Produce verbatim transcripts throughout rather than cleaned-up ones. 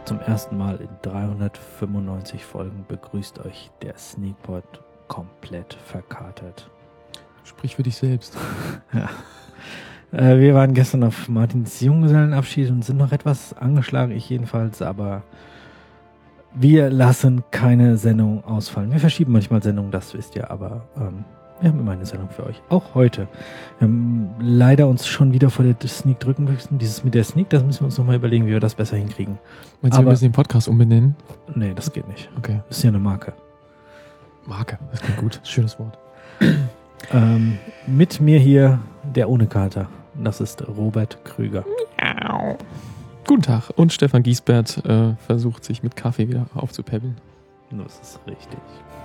Zum ersten Mal in dreihundertfünfundneunzig Folgen begrüßt euch der Sneakpot komplett verkatert. Sprich für dich selbst. Ja. Äh, wir waren gestern auf Martins Junggesellenabschied und sind noch etwas angeschlagen, ich jedenfalls, aber wir lassen keine Sendung ausfallen. Wir verschieben manchmal Sendungen, das wisst ihr, aber ähm, wir haben immer eine Sendung für euch. Auch heute. Wir haben leider uns schon wieder vor der Sneak drücken müssen. Dieses mit der Sneak, das müssen wir uns nochmal überlegen, wie wir das besser hinkriegen. Meinst du, wir müssen den Podcast umbenennen? Nee, das geht nicht. Okay. Das ist ja eine Marke. Marke, das klingt gut. Schönes Wort. Ähm, mit mir hier der ohne Kater. Das ist Robert Krüger. Miau. Guten Tag. Und Stefan Giesbert äh, versucht sich mit Kaffee wieder aufzupäppeln. Das ist richtig.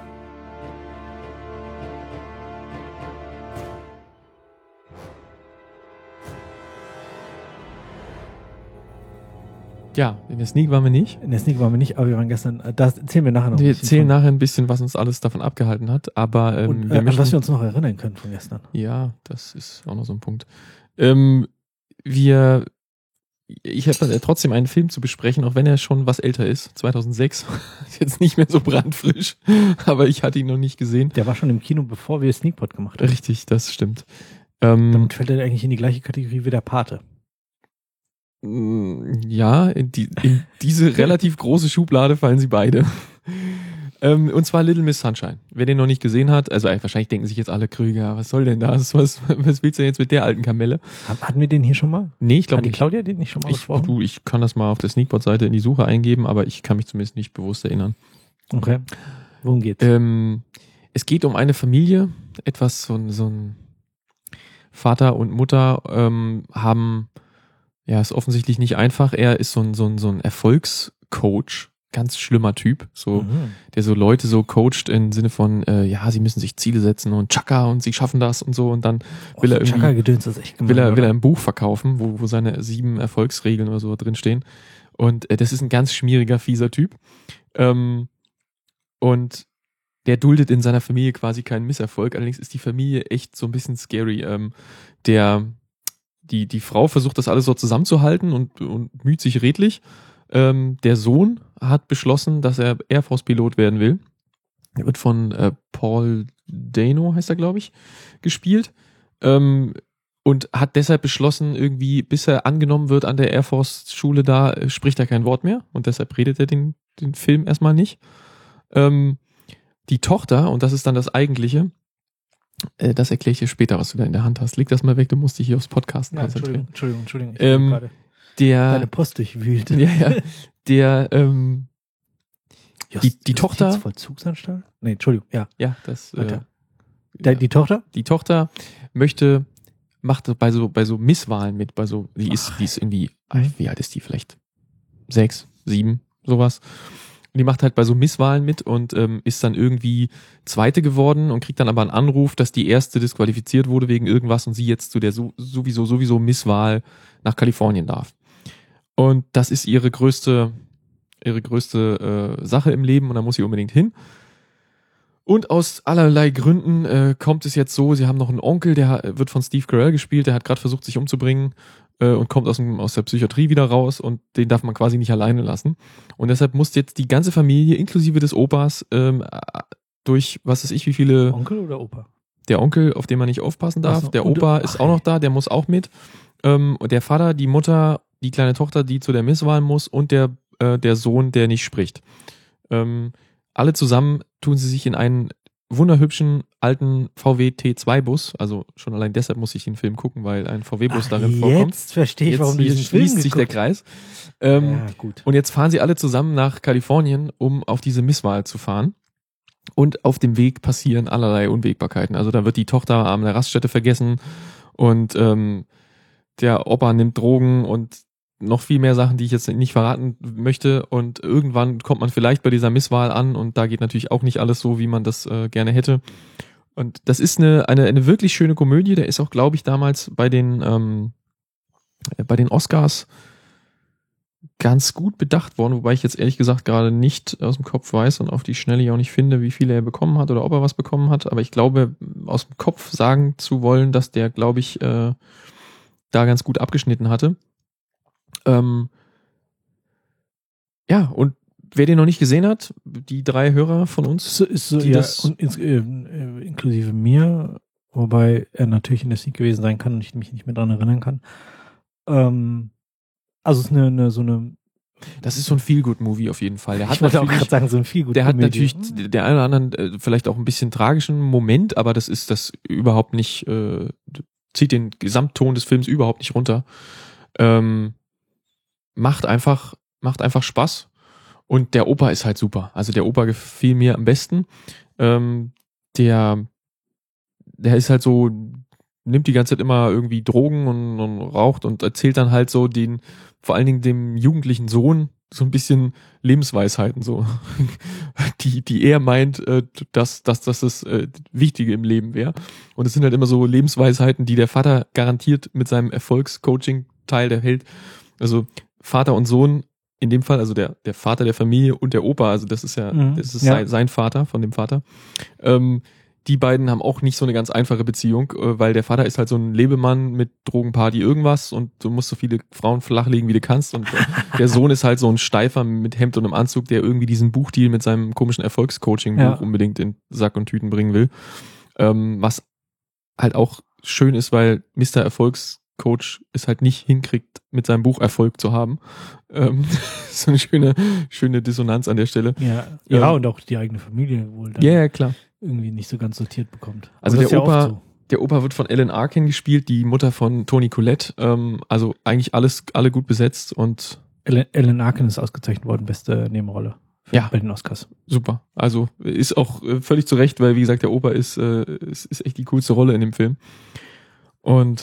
Ja, in der Sneak waren wir nicht. In der Sneak waren wir nicht, aber wir waren gestern, das erzählen wir nachher noch. Wir erzählen nachher ein bisschen, was uns alles davon abgehalten hat, aber ähm, und, wir äh, möchten, was wir uns noch erinnern können von gestern. Ja, das ist auch noch so ein Punkt. Ähm, wir, ich habe trotzdem einen Film zu besprechen, auch wenn er schon was älter ist, zweitausendsechs, ist jetzt nicht mehr so brandfrisch, aber ich hatte ihn noch nicht gesehen. Der war schon im Kino, bevor wir Sneakpot gemacht haben. Richtig, das stimmt. Ähm, Damit fällt er eigentlich in die gleiche Kategorie wie der Pate. Ja, in, die, in diese relativ große Schublade fallen sie beide. ähm, und zwar Little Miss Sunshine. Wer den noch nicht gesehen hat, also wahrscheinlich denken sich jetzt alle Krüger, was soll denn das? Was, was willst du denn jetzt mit der alten Kamelle? Hatten wir den hier schon mal? Nee, ich glaube Hat die nicht. Claudia den nicht schon mal Ich, besprochen? du, ich kann das mal auf der Sneakbot-Seite in die Suche eingeben, aber ich kann mich zumindest nicht bewusst erinnern. Okay. Worum geht's? Ähm, es geht um eine Familie, etwas so, ein- so ein Vater und Mutter ähm, haben, ja, ist offensichtlich nicht einfach. Er ist so ein, so ein, so ein Erfolgscoach, ganz schlimmer Typ, so, Mhm. der so Leute so coacht im Sinne von, äh, ja, sie müssen sich Ziele setzen und Chaka und sie schaffen das und so und dann Oh, will er so irgendwie, Chaka-Gedöns ist echt gemein, will er, will oder? er ein Buch verkaufen, wo, wo seine sieben Erfolgsregeln oder so drin stehen. Und äh, das ist ein ganz schmieriger, fieser Typ. Ähm, und der duldet in seiner Familie quasi keinen Misserfolg. Allerdings ist die Familie echt so ein bisschen scary. Ähm, der, die, die Frau versucht das alles so zusammenzuhalten und, und müht sich redlich. Ähm, der Sohn hat beschlossen, dass er Air Force Pilot werden will. Er wird von äh, Paul Dano, heißt er, glaube ich, gespielt. Ähm, und hat deshalb beschlossen, irgendwie, bis er angenommen wird an der Air Force Schule da, äh, spricht er kein Wort mehr. Und deshalb redet er den, den Film erstmal nicht. Ähm, die Tochter, und das ist dann das Eigentliche, äh, das erkläre ich dir später, was du da in der Hand hast. Leg das mal weg, du musst dich hier aufs Podcasten Ja, konzentrieren. Entschuldigung, Entschuldigung, Entschuldigung. Ich Ähm, hab gerade Der, deine Post durchwühlt. ja, ja, der, ähm, die, die Tochter, Justizvollzugsanstalt? Nee, Entschuldigung, ja. ja, das, äh, Weiter. Der, ja. Die Tochter? die Tochter möchte, macht bei so, bei so Misswahlen mit, bei so, die ist, die ist irgendwie, Mhm. wie alt ist die vielleicht? Sechs, sieben, sowas. Und die macht halt bei so Misswahlen mit und ähm, ist dann irgendwie Zweite geworden und kriegt dann aber einen Anruf, dass die Erste disqualifiziert wurde wegen irgendwas und sie jetzt zu der so, sowieso, sowieso Misswahl nach Kalifornien darf. Und das ist ihre größte, ihre größte äh, Sache im Leben und da muss sie unbedingt hin. Und aus allerlei Gründen äh, kommt es jetzt so, sie haben noch einen Onkel, der wird von Steve Carell gespielt, der hat gerade versucht, sich umzubringen äh, und kommt aus, dem, aus der Psychiatrie wieder raus und den darf man quasi nicht alleine lassen. Und deshalb muss jetzt die ganze Familie, inklusive des Opas, ähm, durch, was weiß ich, wie viele, Onkel oder Opa? der Onkel, auf den man nicht aufpassen darf, Ach so, der und- Opa ach, ist auch noch ey. da, der muss auch mit. Ähm, und der Vater, die Mutter, die kleine Tochter, die zu der Misswahl muss und der, äh, der Sohn, der nicht spricht. Ähm, alle zusammen tun sie sich in einen wunderhübschen alten V W T zwei Bus, also schon allein deshalb muss ich den Film gucken, weil ein V W-Bus Ach, darin vorkommt. Jetzt verstehe ich, Jetzt warum du hier diesen Film schließt sich der geguckt Kreis. Ähm, Ja, gut. Und jetzt fahren sie alle zusammen nach Kalifornien, um auf diese Misswahl zu fahren. Und auf dem Weg passieren allerlei Unwägbarkeiten. Also da wird die Tochter an der Raststätte vergessen und ähm, der Opa nimmt Drogen und noch viel mehr Sachen, die ich jetzt nicht verraten möchte. Und irgendwann kommt man vielleicht bei dieser Misswahl an und da geht natürlich auch nicht alles so, wie man das äh, gerne hätte. Und das ist eine, eine, eine wirklich schöne Komödie. Der ist auch, glaube ich, damals bei den, ähm, bei den Oscars ganz gut bedacht worden, wobei ich jetzt ehrlich gesagt gerade nicht aus dem Kopf weiß und auf die Schnelle auch nicht finde, wie viele er bekommen hat oder ob er was bekommen hat. Aber ich glaube, aus dem Kopf sagen zu wollen, dass der, glaube ich, äh, da ganz gut abgeschnitten hatte. Ähm, ja, und wer den noch nicht gesehen hat, die drei Hörer von uns, so, ist so, die ja, das und ins, äh, inklusive mir, wobei er natürlich in der Sneak gewesen sein kann und ich mich nicht mehr dran erinnern kann. Ähm, also es ist eine, eine so eine. Das ist so ein Feel-Good-Movie auf jeden Fall. Der hat ich wollte auch natürlich, gerade sagen, so ein Feel-Good. der hat natürlich der eine oder anderen äh, vielleicht auch ein bisschen tragischen Moment, aber das ist das überhaupt nicht, äh, zieht den Gesamtton des Films überhaupt nicht runter. Ähm, macht einfach, macht einfach Spaß. Und der Opa ist halt super. Also der Opa gefiel mir am besten. Ähm, der, der ist halt so, nimmt die ganze Zeit immer irgendwie Drogen und, und raucht und erzählt dann halt so den, vor allen Dingen dem jugendlichen Sohn so ein bisschen Lebensweisheiten so, die, die er meint, äh, dass, dass, dass das äh, Wichtige im Leben wäre. Und es sind halt immer so Lebensweisheiten, die der Vater garantiert mit seinem Erfolgscoaching-Teil der hält. Also Vater und Sohn in dem Fall, also der, der Vater der Familie und der Opa, also das ist ja, Mhm, das ist ja. sein, sein Vater von dem Vater. Ähm, die beiden haben auch nicht so eine ganz einfache Beziehung, äh, weil der Vater ist halt so ein Lebemann mit Drogenparty irgendwas und du musst so viele Frauen flachlegen, wie du kannst. Und äh, der Sohn ist halt so ein Steifer mit Hemd und einem Anzug, der irgendwie diesen Buchdeal mit seinem komischen Erfolgscoaching-Buch Ja. unbedingt in Sack und Tüten bringen will. Ähm, was halt auch schön ist, weil Mister Erfolgscoach es halt nicht hinkriegt, mit seinem Buch Erfolg zu haben. Ähm, so eine schöne, schöne Dissonanz an der Stelle. Ja, ja Ähm, und auch die eigene Familie wohl dann Ja, yeah, klar. irgendwie nicht so ganz sortiert bekommt. Also Aber das der ist ja Opa, oft so. der Opa wird von Ellen Arkin gespielt, die Mutter von Toni Collette. Ähm, also eigentlich alles, alle gut besetzt und Ellen, Ellen Arkin ist ausgezeichnet worden, beste Nebenrolle für, Ja. bei den Oscars. super. Also ist auch äh, völlig zu Recht, weil wie gesagt, der Opa ist, äh, ist, ist echt die coolste Rolle in dem Film. Und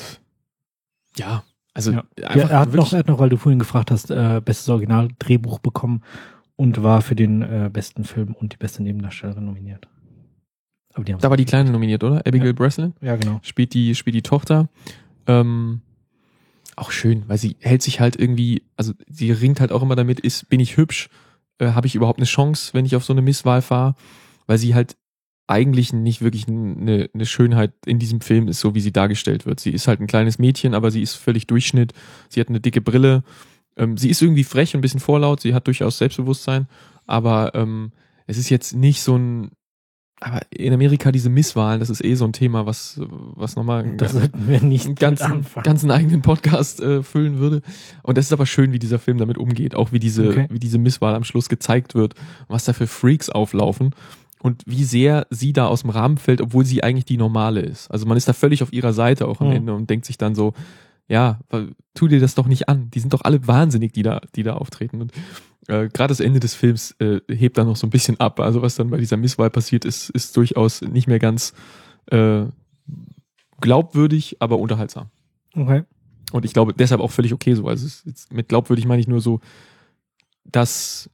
ja, also Ja. einfach Ja, er hat wirklich, noch, er hat noch, weil du vorhin gefragt hast, äh, bestes Original-Drehbuch bekommen und war für den äh, besten Film und die beste Nebendarstellerin nominiert. Aber die haben da war die Kleine nominiert, oder? Abigail Ja. Breslin Ja, genau. spielt die, spielt die Tochter. Ähm, auch schön, weil sie hält sich halt irgendwie, also sie ringt halt auch immer damit, ist, bin ich hübsch, äh, habe ich überhaupt eine Chance, wenn ich auf so eine Misswahl fahre, weil sie halt eigentlich nicht wirklich eine, eine Schönheit in diesem Film ist, so wie sie dargestellt wird. Sie ist halt ein kleines Mädchen, aber sie ist völlig Durchschnitt, sie hat eine dicke Brille, ähm, sie ist irgendwie frech und ein bisschen vorlaut, sie hat durchaus Selbstbewusstsein, aber ähm, es ist jetzt nicht so ein, aber in Amerika diese Misswahlen, das ist eh so ein Thema, was, was nochmal Das sollten wir nicht einen mit ganzen, anfangen. ganzen eigenen Podcast äh, füllen würde. Und das ist aber schön, wie dieser Film damit umgeht, auch wie diese, Okay. wie diese Misswahl am Schluss gezeigt wird, was da für Freaks auflaufen und wie sehr sie da aus dem Rahmen fällt, obwohl sie eigentlich die Normale ist. Also man ist da völlig auf ihrer Seite auch am Mhm. Ende und denkt sich dann so, ja, tu dir das doch nicht an. Die sind doch alle wahnsinnig, die da, die da auftreten. Und äh, gerade das Ende des Films äh, hebt da noch so ein bisschen ab. Also was dann bei dieser Misswahl passiert ist, ist durchaus nicht mehr ganz äh, glaubwürdig, aber unterhaltsam. Okay. Und ich glaube, deshalb auch völlig okay so. Also es ist jetzt, mit glaubwürdig meine ich nur so, dass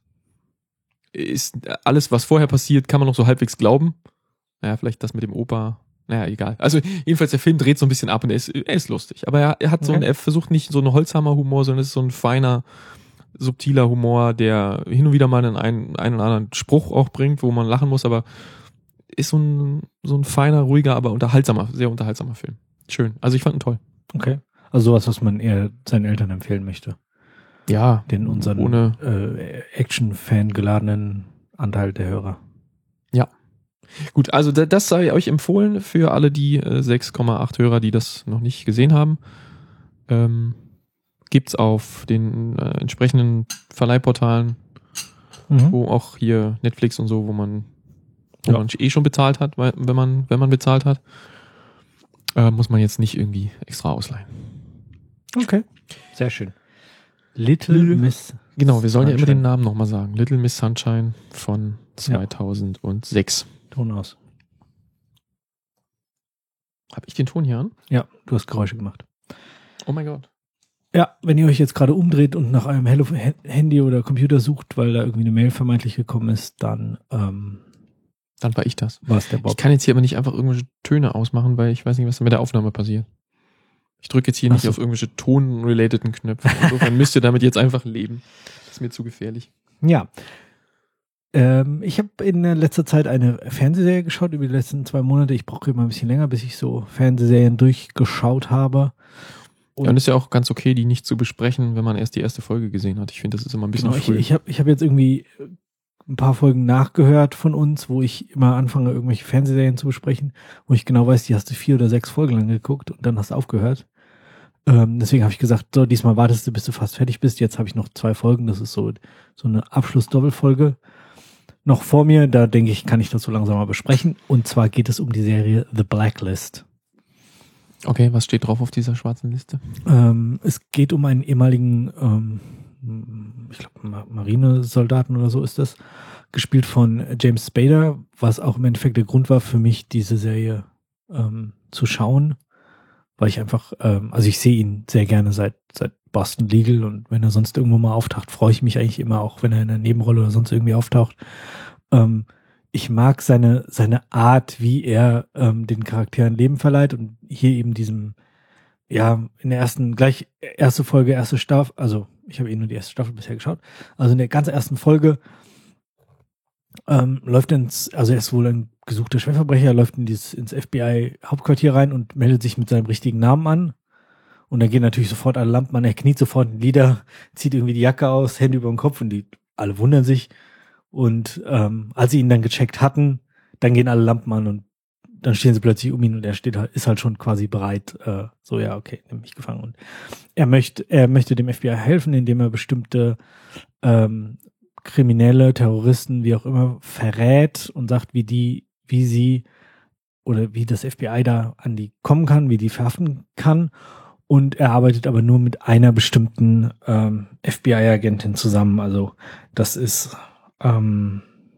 ist alles, was vorher passiert, kann man noch so halbwegs glauben. Naja, vielleicht das mit dem Opa. Naja, egal. Also jedenfalls, der Film dreht so ein bisschen ab und er ist, er ist lustig. Aber er, er hat so Okay. ein, er versucht nicht so einen Holzhammer-Humor, sondern es ist so ein feiner, subtiler Humor, der hin und wieder mal einen, einen, einen oder anderen Spruch auch bringt, wo man lachen muss, aber ist so ein, so ein feiner, ruhiger, aber unterhaltsamer, sehr unterhaltsamer Film. Schön. Also ich fand ihn toll. Okay. Also sowas, was man eher seinen Eltern empfehlen möchte. Ja. Den unseren Ohne, äh, Action-Fan geladenen Anteil der Hörer. Gut, also da, das sei euch empfohlen für alle die äh, sechs Komma acht Hörer, die das noch nicht gesehen haben. Ähm, gibt's auf den äh, entsprechenden Verleihportalen, Mhm. wo auch hier Netflix und so, wo man, wo Ja. man eh schon bezahlt hat, weil, wenn man, wenn man bezahlt hat, äh, muss man jetzt nicht irgendwie extra ausleihen. Okay. Sehr schön. Little Little- Miss. Genau, wir sollen ja immer Sunshine. den Namen nochmal sagen. Little Miss Sunshine von zweitausendsechs. Ton aus. Habe ich den Ton hier an? Ja, du hast Geräusche gemacht. Oh mein Gott. Ja, wenn ihr euch jetzt gerade umdreht und nach eurem Hello Handy oder Computer sucht, weil da irgendwie eine Mail vermeintlich gekommen ist, dann ähm, Dann war ich das. war es der Ich Bob. kann jetzt hier aber nicht einfach irgendwelche Töne ausmachen, weil ich weiß nicht, was mit der Aufnahme passiert. Ich drücke jetzt hier Ach nicht so. auf irgendwelche ton-relateden Knöpfe. Insofern müsst ihr damit jetzt einfach leben. Das ist mir zu gefährlich. Ja. Ähm, ich habe in äh, letzter Zeit eine Fernsehserie geschaut über die letzten zwei Monate. Ich brauche immer ein bisschen länger, bis ich so Fernsehserien durchgeschaut habe. Und, ja, und ist ja auch ganz okay, die nicht zu besprechen, wenn man erst die erste Folge gesehen hat. Ich finde, das ist immer ein bisschen genau, früh. Ich, ich habe ich hab jetzt irgendwie ein paar Folgen nachgehört von uns, wo ich immer anfange, irgendwelche Fernsehserien zu besprechen, wo ich genau weiß, die hast du vier oder sechs Folgen lang geguckt und dann hast du aufgehört. Ähm, deswegen habe ich gesagt, so, diesmal wartest du, bis du fast fertig bist. Jetzt habe ich noch zwei Folgen, das ist so, so eine Abschluss-Doppelfolge noch vor mir. Da denke ich, kann ich das so langsam mal besprechen. Und zwar geht es um die Serie The Blacklist. Okay, was steht drauf auf dieser schwarzen Liste? Ähm, es geht um einen ehemaligen, ähm, ich glaube, Marinesoldaten oder so ist das, gespielt von James Spader, was auch im Endeffekt der Grund war für mich, diese Serie ähm, zu schauen, weil ich einfach, ähm, also ich sehe ihn sehr gerne seit seit Boston Legal und wenn er sonst irgendwo mal auftaucht, freue ich mich eigentlich immer, auch wenn er in einer Nebenrolle oder sonst irgendwie auftaucht. Ähm, ich mag seine seine Art, wie er ähm, den Charakteren Leben verleiht und hier eben diesem, ja, in der ersten, gleich erste Folge, erste Staffel, also ich habe eh nur die erste Staffel bisher geschaut, also in der ganz ersten Folge ähm, läuft er ins, also er ist wohl ein gesuchter Schwerverbrecher, läuft in dieses, ins F B I-Hauptquartier rein und meldet sich mit seinem richtigen Namen an. Und dann gehen natürlich sofort alle Lampen an, er kniet sofort in die Lieder, zieht irgendwie die Jacke aus, Hände über den Kopf und die alle wundern sich. Und ähm, als sie ihn dann gecheckt hatten, dann gehen alle Lampen an und dann stehen sie plötzlich um ihn und er steht halt, ist halt schon quasi bereit, äh, so, ja, okay, nimm mich gefangen. Und er möchte, er möchte dem F B I helfen, indem er bestimmte ähm, Kriminelle, Terroristen, wie auch immer, verrät und sagt, wie die, wie sie oder wie das F B I da an die kommen kann, wie die verhaften kann. Und er arbeitet aber nur mit einer bestimmten ähm, F B I-Agentin zusammen. Also das ist ähm,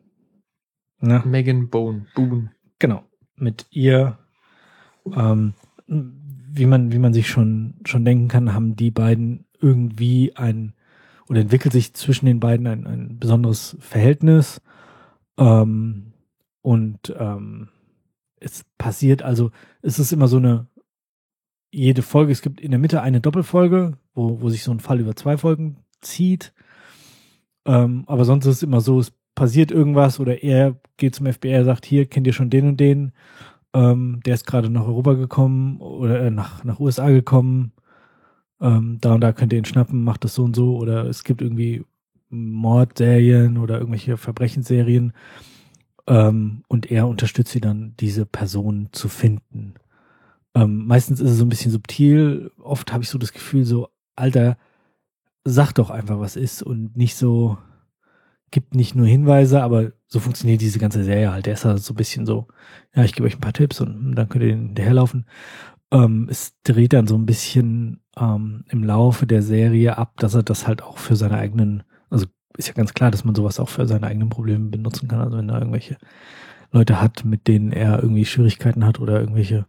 ne? Megan Boone. Boone. Genau. Mit ihr, ähm, wie man, wie man sich schon, schon denken kann, haben die beiden irgendwie ein, oder entwickelt sich zwischen den beiden ein, ein besonderes Verhältnis. Ähm, und ähm, es passiert, also es ist immer so eine, jede Folge, es gibt in der Mitte eine Doppelfolge, wo, wo sich so ein Fall über zwei Folgen zieht. Ähm, aber sonst ist es immer so, es passiert irgendwas oder er geht zum F B I, sagt, hier, kennt ihr schon den und den? Ähm, der ist gerade nach Europa gekommen oder äh, nach, nach U S A gekommen. Ähm, da und da könnt ihr ihn schnappen, macht das so und so. Oder es gibt irgendwie Mordserien oder irgendwelche Verbrechensserien. Ähm, und er unterstützt sie dann, diese Person zu finden. Ähm, meistens ist es so ein bisschen subtil. Oft habe ich so das Gefühl, so, Alter, sag doch einfach, was ist und nicht so, gibt nicht nur Hinweise, aber so funktioniert diese ganze Serie halt. Der ist halt so ein bisschen so, ja, ich gebe euch ein paar Tipps und dann könnt ihr den hinterherlaufen. Ähm, es dreht dann so ein bisschen ähm, im Laufe der Serie ab, dass er das halt auch für seine eigenen, also ist ja ganz klar, dass man sowas auch für seine eigenen Probleme benutzen kann. Also wenn er irgendwelche Leute hat, mit denen er irgendwie Schwierigkeiten hat oder irgendwelche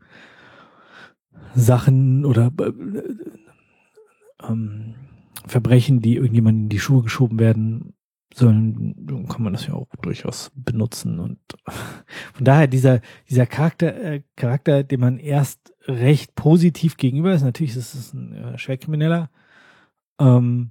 Sachen oder äh, ähm, Verbrechen, die irgendjemandem in die Schuhe geschoben werden sollen, dann kann man das ja auch durchaus benutzen. Und von daher dieser dieser Charakter, äh, Charakter, dem man erst recht positiv gegenüber ist, natürlich ist es ein äh, Schwerkrimineller, ähm,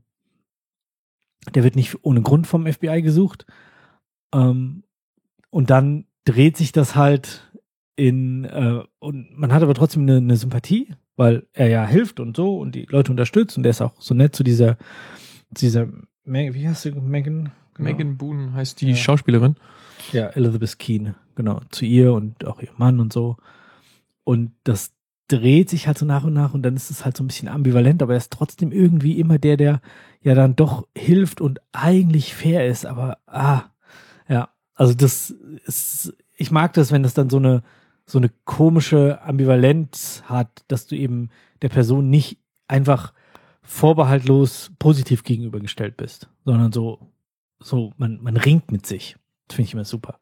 der wird nicht ohne Grund vom F B I gesucht. Ähm, und dann dreht sich das halt in, äh, und man hat aber trotzdem eine, eine Sympathie, weil er ja hilft und so und die Leute unterstützt und der ist auch so nett zu dieser, zu dieser, wie heißt sie, Megan? Genau. Megan Boone heißt die ja. Schauspielerin. Ja, Elizabeth Keen, genau, zu ihr und auch ihr Mann und so. Und das dreht sich halt so nach und nach und dann ist es halt so ein bisschen ambivalent, aber er ist trotzdem irgendwie immer der, der ja dann doch hilft und eigentlich fair ist, aber ah, ja, also das ist, ich mag das, wenn das dann so eine so eine komische Ambivalenz hat, dass du eben der Person nicht einfach vorbehaltlos positiv gegenübergestellt bist, sondern so, so man, man ringt mit sich. Das finde ich immer super.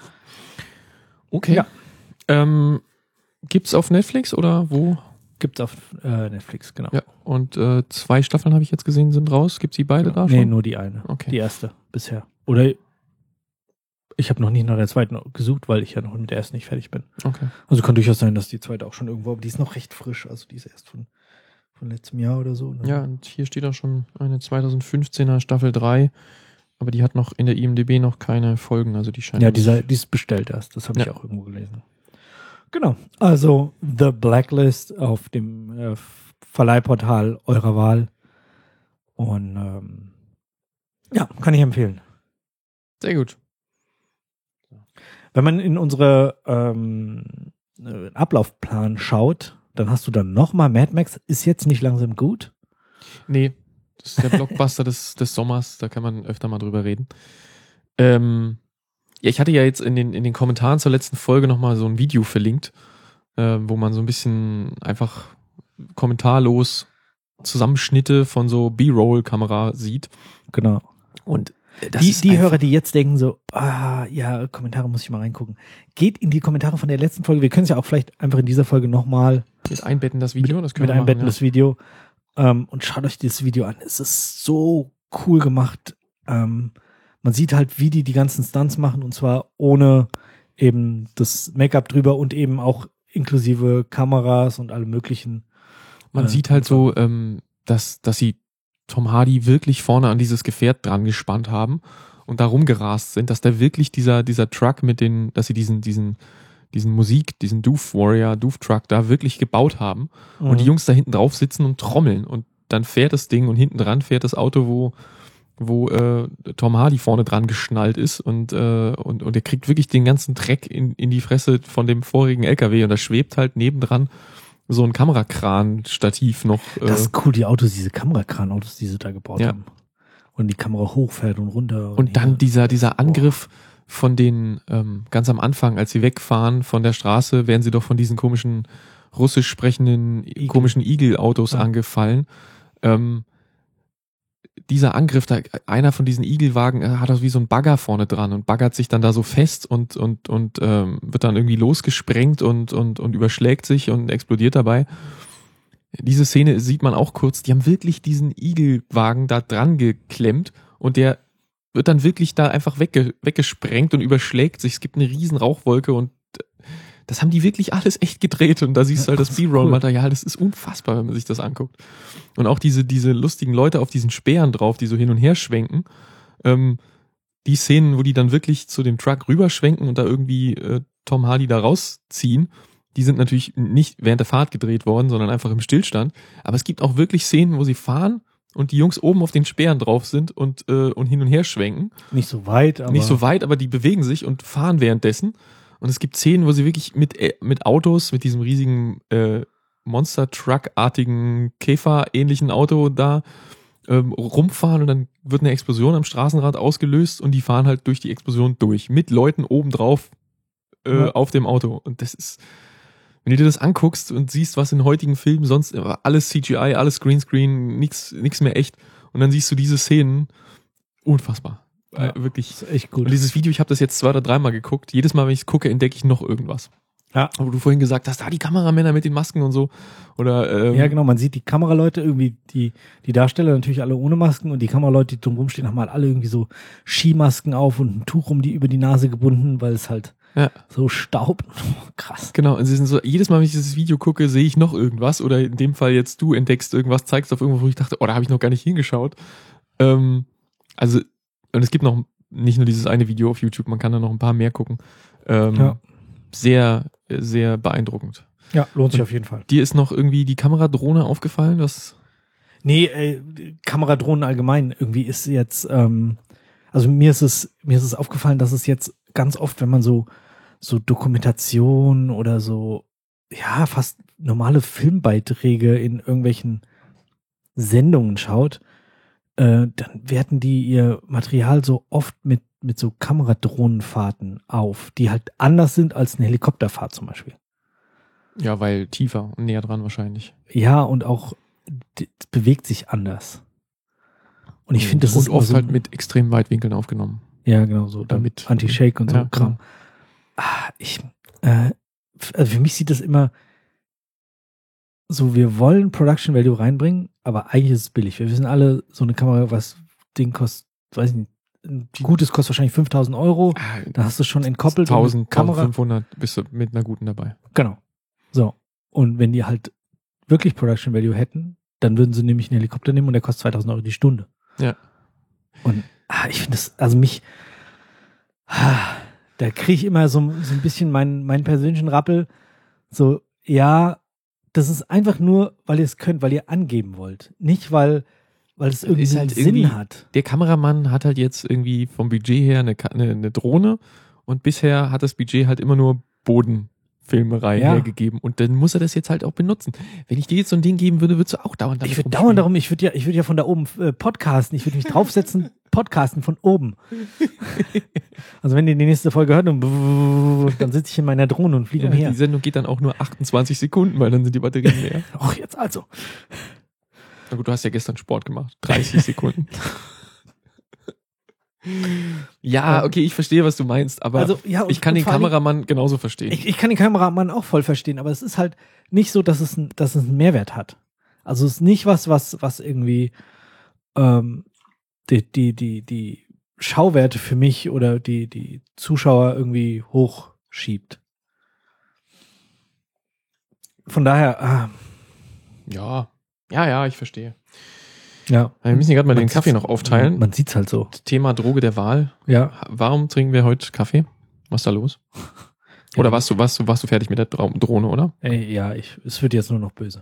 Okay. Ja. Ähm, gibt's auf Netflix oder wo? Gibt's auf äh, Netflix, genau. Ja, und äh, zwei Staffeln habe ich jetzt gesehen, sind raus. Gibt's die beide ja. da schon? Nee, nur die eine. Okay. Die erste bisher. Oder ich habe noch nicht nach der zweiten gesucht, weil ich ja noch mit der ersten nicht fertig bin. Okay. Also kann durchaus sein, dass die zweite auch schon irgendwo, aber die ist noch recht frisch. Also die ist erst von, von letztem Jahr oder so. Ne? Ja, und hier steht auch schon eine zweitausendfünfzehner Staffel drei, aber die hat noch in der I M D B noch keine Folgen, also die scheint. Ja, dieser, die ist bestellt erst, das habe ich ja. auch irgendwo gelesen. Genau, also The Blacklist auf dem äh, Verleihportal eurer Wahl. Und ähm, ja, kann ich empfehlen. Sehr gut. Wenn man in unsere ähm, Ablaufplan schaut, dann hast du dann nochmal Mad Max, ist jetzt nicht langsam gut? Nee, das ist der Blockbuster des, des Sommers, da kann man öfter mal drüber reden. Ähm, ja, ich hatte ja jetzt in den, in den Kommentaren zur letzten Folge nochmal so ein Video verlinkt, äh, wo man so ein bisschen einfach kommentarlos Zusammenschnitte von so B-Roll-Kamera sieht. Genau. Und das die ist die einfach- Hörer, die jetzt denken so, ah, ja, Kommentare muss ich mal reingucken. Geht in die Kommentare von der letzten Folge. Wir können es ja auch vielleicht einfach in dieser Folge nochmal mit einbetten, das Video, das können mit wir einbetten, machen, das Video. Ähm, und schaut euch dieses Video an. Es ist so cool gemacht. Ähm, man sieht halt, wie die die ganzen Stunts machen, und zwar ohne eben das Make-up drüber und eben auch inklusive Kameras und alle möglichen. Man äh, sieht halt so, ähm, dass, dass sie Tom Hardy wirklich vorne an dieses Gefährt dran gespannt haben und da rumgerast sind, dass da wirklich dieser, dieser Truck mit den, dass sie diesen, diesen, diesen Musik, diesen Doof Warrior, Doof Truck da wirklich gebaut haben Mhm. und die Jungs da hinten drauf sitzen und trommeln und dann fährt das Ding und hinten dran fährt das Auto, wo, wo äh, Tom Hardy vorne dran geschnallt ist und, äh, und, und er kriegt wirklich den ganzen Dreck in, in die Fresse von dem vorigen L K W und da schwebt halt nebendran so ein Kamerakran-Stativ noch. Äh, Das ist cool, die Autos, diese Kamerakran-Autos, die sie da gebaut Ja. haben. Und die Kamera hochfährt und runter. Und dann hier. dieser, dieser Angriff von den, ähm, ganz am Anfang, als sie wegfahren von der Straße, werden sie doch von diesen komischen russisch sprechenden, Igel. komischen Igel-Autos Ja. angefallen. Ähm, dieser Angriff, da, einer von diesen Igelwagen äh, hat auch wie so ein Bagger vorne dran und baggert sich dann da so fest und, und, und ähm, wird dann irgendwie losgesprengt und, und, und überschlägt sich und explodiert dabei. Diese Szene sieht man auch kurz, die haben wirklich diesen Igelwagen da dran geklemmt und der wird dann wirklich da einfach wegge weggesprengt und überschlägt sich. Es gibt eine riesen Rauchwolke und das haben die wirklich alles echt gedreht und da siehst du halt das Das ist B-Roll-Material, das ist unfassbar, wenn man sich das anguckt. Und auch diese, diese lustigen Leute auf diesen Speeren drauf, die so hin und her schwenken, ähm, die Szenen, wo die dann wirklich zu dem Truck rüberschwenken und da irgendwie äh, Tom Hardy da rausziehen, die sind natürlich nicht während der Fahrt gedreht worden, sondern einfach im Stillstand. Aber es gibt auch wirklich Szenen, wo sie fahren und die Jungs oben auf den Speeren drauf sind und, äh, und hin und her schwenken. Nicht so weit, aber. Nicht so weit, aber die bewegen sich und fahren währenddessen. Und es gibt Szenen, wo sie wirklich mit, äh, mit Autos, mit diesem riesigen äh, Monster-Truck-artigen Käfer-ähnlichen Auto da ähm, rumfahren und dann wird eine Explosion am Straßenrad ausgelöst und die fahren halt durch die Explosion durch. Mit Leuten obendrauf äh, Ja. auf dem Auto. Und das ist, wenn du dir das anguckst und siehst, was in heutigen Filmen sonst, alles C G I, alles Greenscreen, nichts nix mehr echt. Und dann siehst du diese Szenen, unfassbar. Ja, Äh, wirklich. Das ist echt gut. Und dieses Video, ich habe das jetzt zwei oder dreimal geguckt. Jedes Mal, wenn ich es gucke, entdecke ich noch irgendwas. Ja. Wo du vorhin gesagt hast, da die Kameramänner mit den Masken und so. Oder, ähm, Ja, genau, man sieht die Kameraleute irgendwie, die, die Darsteller natürlich alle ohne Masken und die Kameraleute, die drumherum stehen, haben halt alle irgendwie so Skimasken auf und ein Tuch um die über die Nase gebunden, weil es halt Ja. so staubt. Oh, krass. Genau, und sie sind so, jedes Mal, wenn ich dieses Video gucke, sehe ich noch irgendwas. Oder in dem Fall jetzt du entdeckst irgendwas, zeigst auf irgendwo, wo ich dachte, oh, da habe ich noch gar nicht hingeschaut. Ähm, also, und es gibt noch nicht nur dieses eine Video auf YouTube, man kann da noch ein paar mehr gucken. Ähm, Ja. Sehr, sehr beeindruckend. Ja, lohnt sich auf jeden Fall. Dir ist noch irgendwie die Kameradrohne aufgefallen? Was? Nee, äh, Kameradrohnen allgemein irgendwie ist jetzt, ähm, also mir ist es, mir ist es aufgefallen, dass es jetzt ganz oft, wenn man so, so Dokumentation oder so, ja, fast normale Filmbeiträge in irgendwelchen Sendungen schaut, äh, dann werten die ihr Material so oft mit, mit so Kameradrohnenfahrten auf, die halt anders sind als eine Helikopterfahrt zum Beispiel. Ja, weil tiefer und näher dran wahrscheinlich. Ja, und auch d- bewegt sich anders. Und ich finde, das und ist immer oft so, halt mit extremen Weitwinkeln aufgenommen. ja, genau so, Damit- damit Anti-Shake und so Ja, Kram. genau. Ah, ich, äh, f- also für mich sieht das immer so, wir wollen Production Value reinbringen, aber eigentlich ist es billig. Wir wissen alle, so eine Kamera, was Ding kostet, weiß ich nicht, ein gutes kostet wahrscheinlich fünftausend Euro. Da hast du schon entkoppelt. und tausend, eine Kamera. tausendfünfhundert bist du mit einer guten dabei. Genau. So. Und wenn die halt wirklich Production Value hätten, dann würden sie nämlich einen Helikopter nehmen und der kostet zweitausend Euro die Stunde. Ja. Und ah, ich finde das, also mich, ah, da kriege ich immer so, so ein bisschen meinen, meinen persönlichen Rappel. So, ja, das ist einfach nur, weil ihr es könnt, weil ihr angeben wollt. Nicht, weil, weil es irgendwie Ist halt einen Sinn irgendwie- hat. Der Kameramann hat halt jetzt irgendwie vom Budget her eine, Ka- eine, eine Drohne und bisher hat das Budget halt immer nur Bodenfilmerei Ja. hergegeben und dann muss er das jetzt halt auch benutzen. Wenn ich dir jetzt so ein Ding geben würde, würdest du auch dauernd damit Ich würde rumspielen. dauernd darum, ich würde ja, ich würde ja von da oben äh, podcasten. Ich würde mich draufsetzen, podcasten von oben. Also wenn ihr die nächste Folge hört, und dann sitze ich in meiner Drohne und fliege Ja, umher. die Sendung geht dann auch nur achtundzwanzig Sekunden, weil dann sind die Batterien leer. Ach, jetzt also. Na gut, du hast ja gestern Sport gemacht. dreißig Sekunden. Ja, okay, ich verstehe, was du meinst, aber Also, ja, und- ich kann und den vor allen Dingen- Kameramann genauso verstehen. Ich, ich kann den Kameramann auch voll verstehen, aber es ist halt nicht so, dass es, ein, dass es einen Mehrwert hat. Also es ist nicht was, was, was irgendwie ähm, die, die, die, die Schauwerte für mich oder die, die Zuschauer irgendwie hochschiebt. Von daher, ah, ja, ja, ja, ich verstehe. ja. Wir müssen hier gerade mal Man den Kaffee sieht's- noch aufteilen. Man sieht's halt so. Thema Droge der Wahl. Ja. Warum trinken wir heute Kaffee? Was ist da los? Oder warst du, warst du, warst du fertig mit der Dra- Drohne, oder? Ey, ja, ich, es wird jetzt nur noch böse.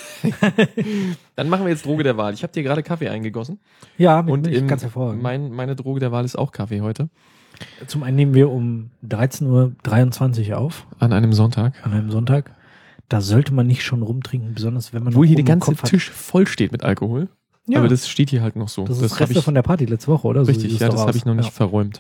Dann machen wir jetzt Droge der Wahl. Ich habe dir gerade Kaffee eingegossen. Ja, mit Und Milch, im, ganz hervorragend. mein, meine Droge der Wahl ist auch Kaffee heute. Zum einen nehmen wir um dreizehn Uhr dreiundzwanzig auf, An einem Sonntag. an einem Sonntag. Da sollte man nicht schon rumtrinken, besonders wenn man Wo noch hier der oben im ganze Kopf hat. Tisch voll steht mit Alkohol. Ja, Aber das steht hier halt noch so. das ist hab Reste ich, von der Party letzte Woche, oder? So Richtig, sieht es ja, doch das aus. habe ich noch nicht Ja. verräumt.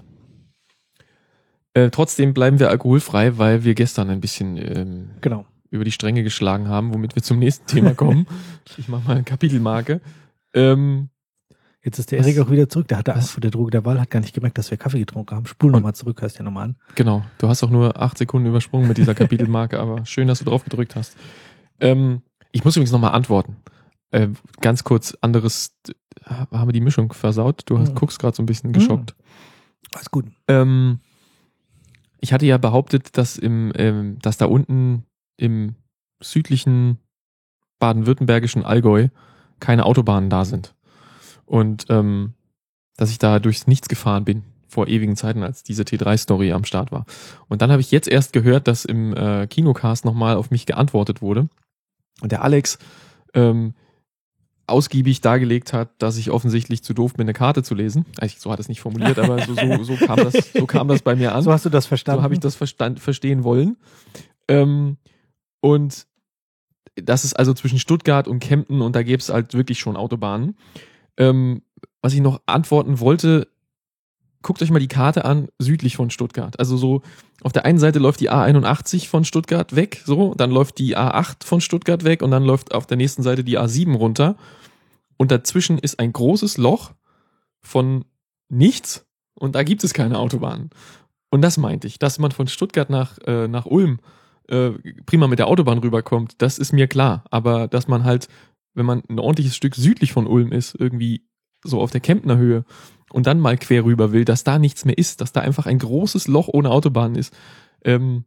Äh, trotzdem bleiben wir alkoholfrei, weil wir gestern ein bisschen ähm, Genau. über die Stränge geschlagen haben, womit wir zum nächsten Thema kommen. Ich mache mal eine Kapitelmarke. Ähm, Jetzt ist der Was- Erik auch wieder zurück. Der hatte was- Angst vor der Droge der Wahl, hat gar nicht gemerkt, dass wir Kaffee getrunken haben. Spul Und- nochmal zurück, hörst dir nochmal an. genau, du hast auch nur acht Sekunden übersprungen mit dieser Kapitelmarke, aber schön, dass du drauf gedrückt hast. Ähm, ich muss übrigens nochmal antworten. Äh, ganz kurz, anderes, äh, haben wir die Mischung versaut? Du hast, Mhm. guckst gerade so ein bisschen geschockt. Alles gut. Ähm, ich hatte ja behauptet, dass im, ähm, dass da unten im südlichen baden-württembergischen Allgäu keine Autobahnen da sind. Und ähm, dass ich da durchs Nichts gefahren bin vor ewigen Zeiten, als diese T drei Story am Start war. Und dann habe ich jetzt erst gehört, dass im äh, Kinocast nochmal auf mich geantwortet wurde. Und der Alex ähm, ausgiebig dargelegt hat, dass ich offensichtlich zu doof bin, eine Karte zu lesen. Also so hat es nicht formuliert, aber so, so, so, kam das, so kam das bei mir an. So hast du das verstanden? So habe ich das verstand, verstehen wollen. Ähm, und das ist also zwischen Stuttgart und Kempten und da gäbe es halt wirklich schon Autobahnen. Ähm, was ich noch antworten wollte, guckt euch mal die Karte an, südlich von Stuttgart. Also so, auf der einen Seite läuft die A einundachtzig von Stuttgart weg, so, dann läuft die A acht von Stuttgart weg und dann läuft auf der nächsten Seite die A sieben runter. Und dazwischen ist ein großes Loch von nichts und da gibt es keine Autobahnen. Und das meinte ich, dass man von Stuttgart nach, äh, nach Ulm äh, prima mit der Autobahn rüberkommt, das ist mir klar. Aber dass man halt, wenn man ein ordentliches Stück südlich von Ulm ist, irgendwie so auf der Kemptner Höhe und dann mal quer rüber will, dass da nichts mehr ist, dass da einfach ein großes Loch ohne Autobahn ist. Ähm,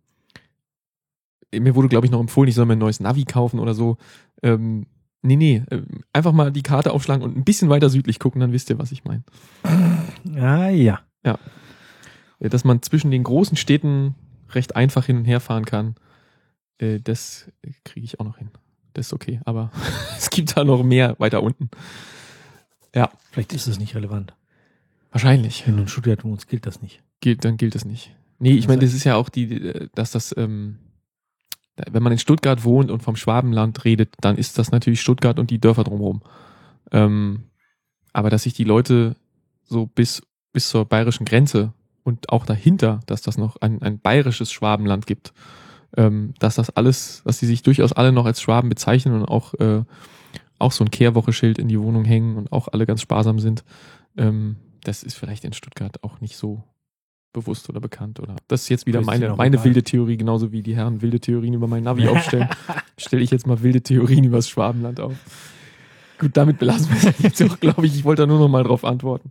mir wurde, glaube ich, noch empfohlen, ich soll mir ein neues Navi kaufen oder so. Ähm, nee, nee, äh, einfach mal die Karte aufschlagen und ein bisschen weiter südlich gucken, dann wisst ihr, was ich meine. Ah, ja. Ja, dass man zwischen den großen Städten recht einfach hin und her fahren kann, äh, das kriege ich auch noch hin. Das ist okay, aber es gibt da noch mehr weiter unten. Ja, Vielleicht ist es nicht relevant. wahrscheinlich. Wenn du in Stuttgart wohnst, gilt das nicht. Gilt, dann gilt es nicht. Nee, ich meine, das ist ja auch die, dass das, ähm, wenn man in Stuttgart wohnt und vom Schwabenland redet, dann ist das natürlich Stuttgart und die Dörfer drumherum. Ähm, aber dass sich die Leute so bis, bis zur bayerischen Grenze und auch dahinter, dass das noch ein, ein bayerisches Schwabenland gibt, ähm, dass das alles, dass die sich durchaus alle noch als Schwaben bezeichnen und auch, äh, auch so ein Kehrwoche-Schild in die Wohnung hängen und auch alle ganz sparsam sind, ähm, das ist vielleicht in Stuttgart auch nicht so bewusst oder bekannt. Oder das ist jetzt wieder Vielleicht ist meine, ihnen auch meine egal. wilde Theorie, genauso wie die Herren wilde Theorien über mein Navi aufstellen. Stelle ich jetzt mal wilde Theorien über das Schwabenland auf. Gut, damit belassen wir es jetzt auch, glaube ich. Ich wollte da nur noch mal drauf antworten.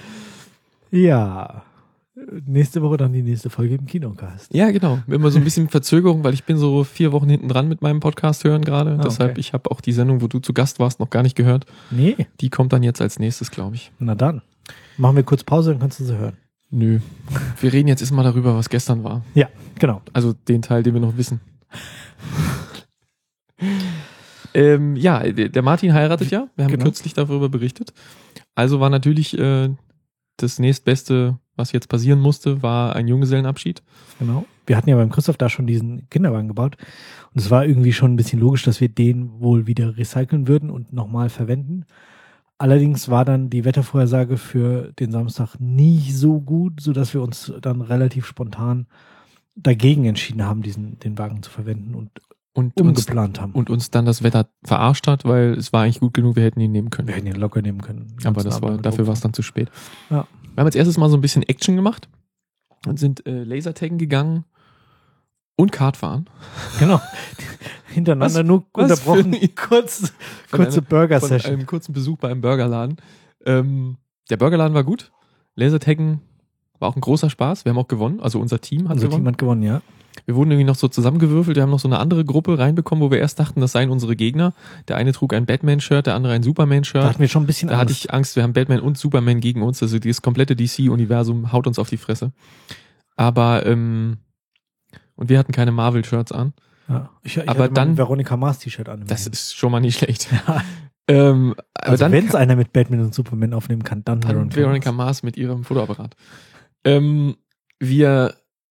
Ja. Nächste Woche dann die nächste Folge im Kinocast. Ja, genau. Immer so ein bisschen Verzögerung, weil ich bin so vier Wochen hinten dran mit meinem Podcast hören gerade. Ah, Deshalb, okay. ich habe auch die Sendung, wo du zu Gast warst, noch gar nicht gehört. Nee. Die kommt dann jetzt als nächstes, glaube ich. Na dann. Machen wir kurz Pause, dann kannst du sie hören. Nö. Wir reden jetzt erstmal darüber, was gestern war. Ja, genau. Also den Teil, den wir noch wissen. Ähm, ja, der der Martin heiratet ja. Wir haben Genau. kürzlich darüber berichtet. Also war natürlich äh, das nächstbeste, was jetzt passieren musste, war ein Junggesellenabschied. Genau. Wir hatten ja beim Christoph da schon diesen Kinderwagen gebaut. Und es war irgendwie schon ein bisschen logisch, dass wir den wohl wieder recyceln würden und nochmal verwenden. Allerdings war dann die Wettervorhersage für den Samstag nicht so gut, sodass wir uns dann relativ spontan dagegen entschieden haben, diesen, den Wagen zu verwenden und Und uns, umgeplant haben. und uns dann das Wetter verarscht hat, weil es war eigentlich gut genug, wir hätten ihn nehmen können. Wir hätten ihn locker nehmen können. Aber das war, dafür war es dann zu spät. Ja. Wir haben als erstes mal so ein bisschen Action gemacht und sind äh, Lasertaggen gegangen und Kartfahren. Genau. Hintereinander Was- nur was unterbrochen. für- Kurz, Von kurze einer- Von Burger-Session. einem kurzen Besuch bei einem Burgerladen. Ähm, der Burgerladen war gut. Lasertaggen war auch ein großer Spaß. Wir haben auch gewonnen. Also unser Team hat Unser gewonnen. Team hat gewonnen, ja. Wir wurden irgendwie noch so zusammengewürfelt. Wir haben noch so eine andere Gruppe reinbekommen, wo wir erst dachten, das seien unsere Gegner. Der eine trug ein Batman-Shirt, der andere ein Da Superman-Shirt. hatten wir schon ein bisschen Da hatte Angst. ich Angst, wir haben Batman und Superman gegen uns. Also dieses komplette D C-Universum haut uns auf die Fresse. Aber, ähm, und wir hatten keine Marvel-Shirts an. Ja. Ich, ich aber hatte dann- mein Veronica Mars T-Shirt an. Das ist schon mal nicht schlecht. Ja. ähm, aber Also dann wenn es einer mit Batman und Superman aufnehmen kann, dann, Dann Veronica Veronica Mars mit ihrem Fotoapparat. Ähm, wir,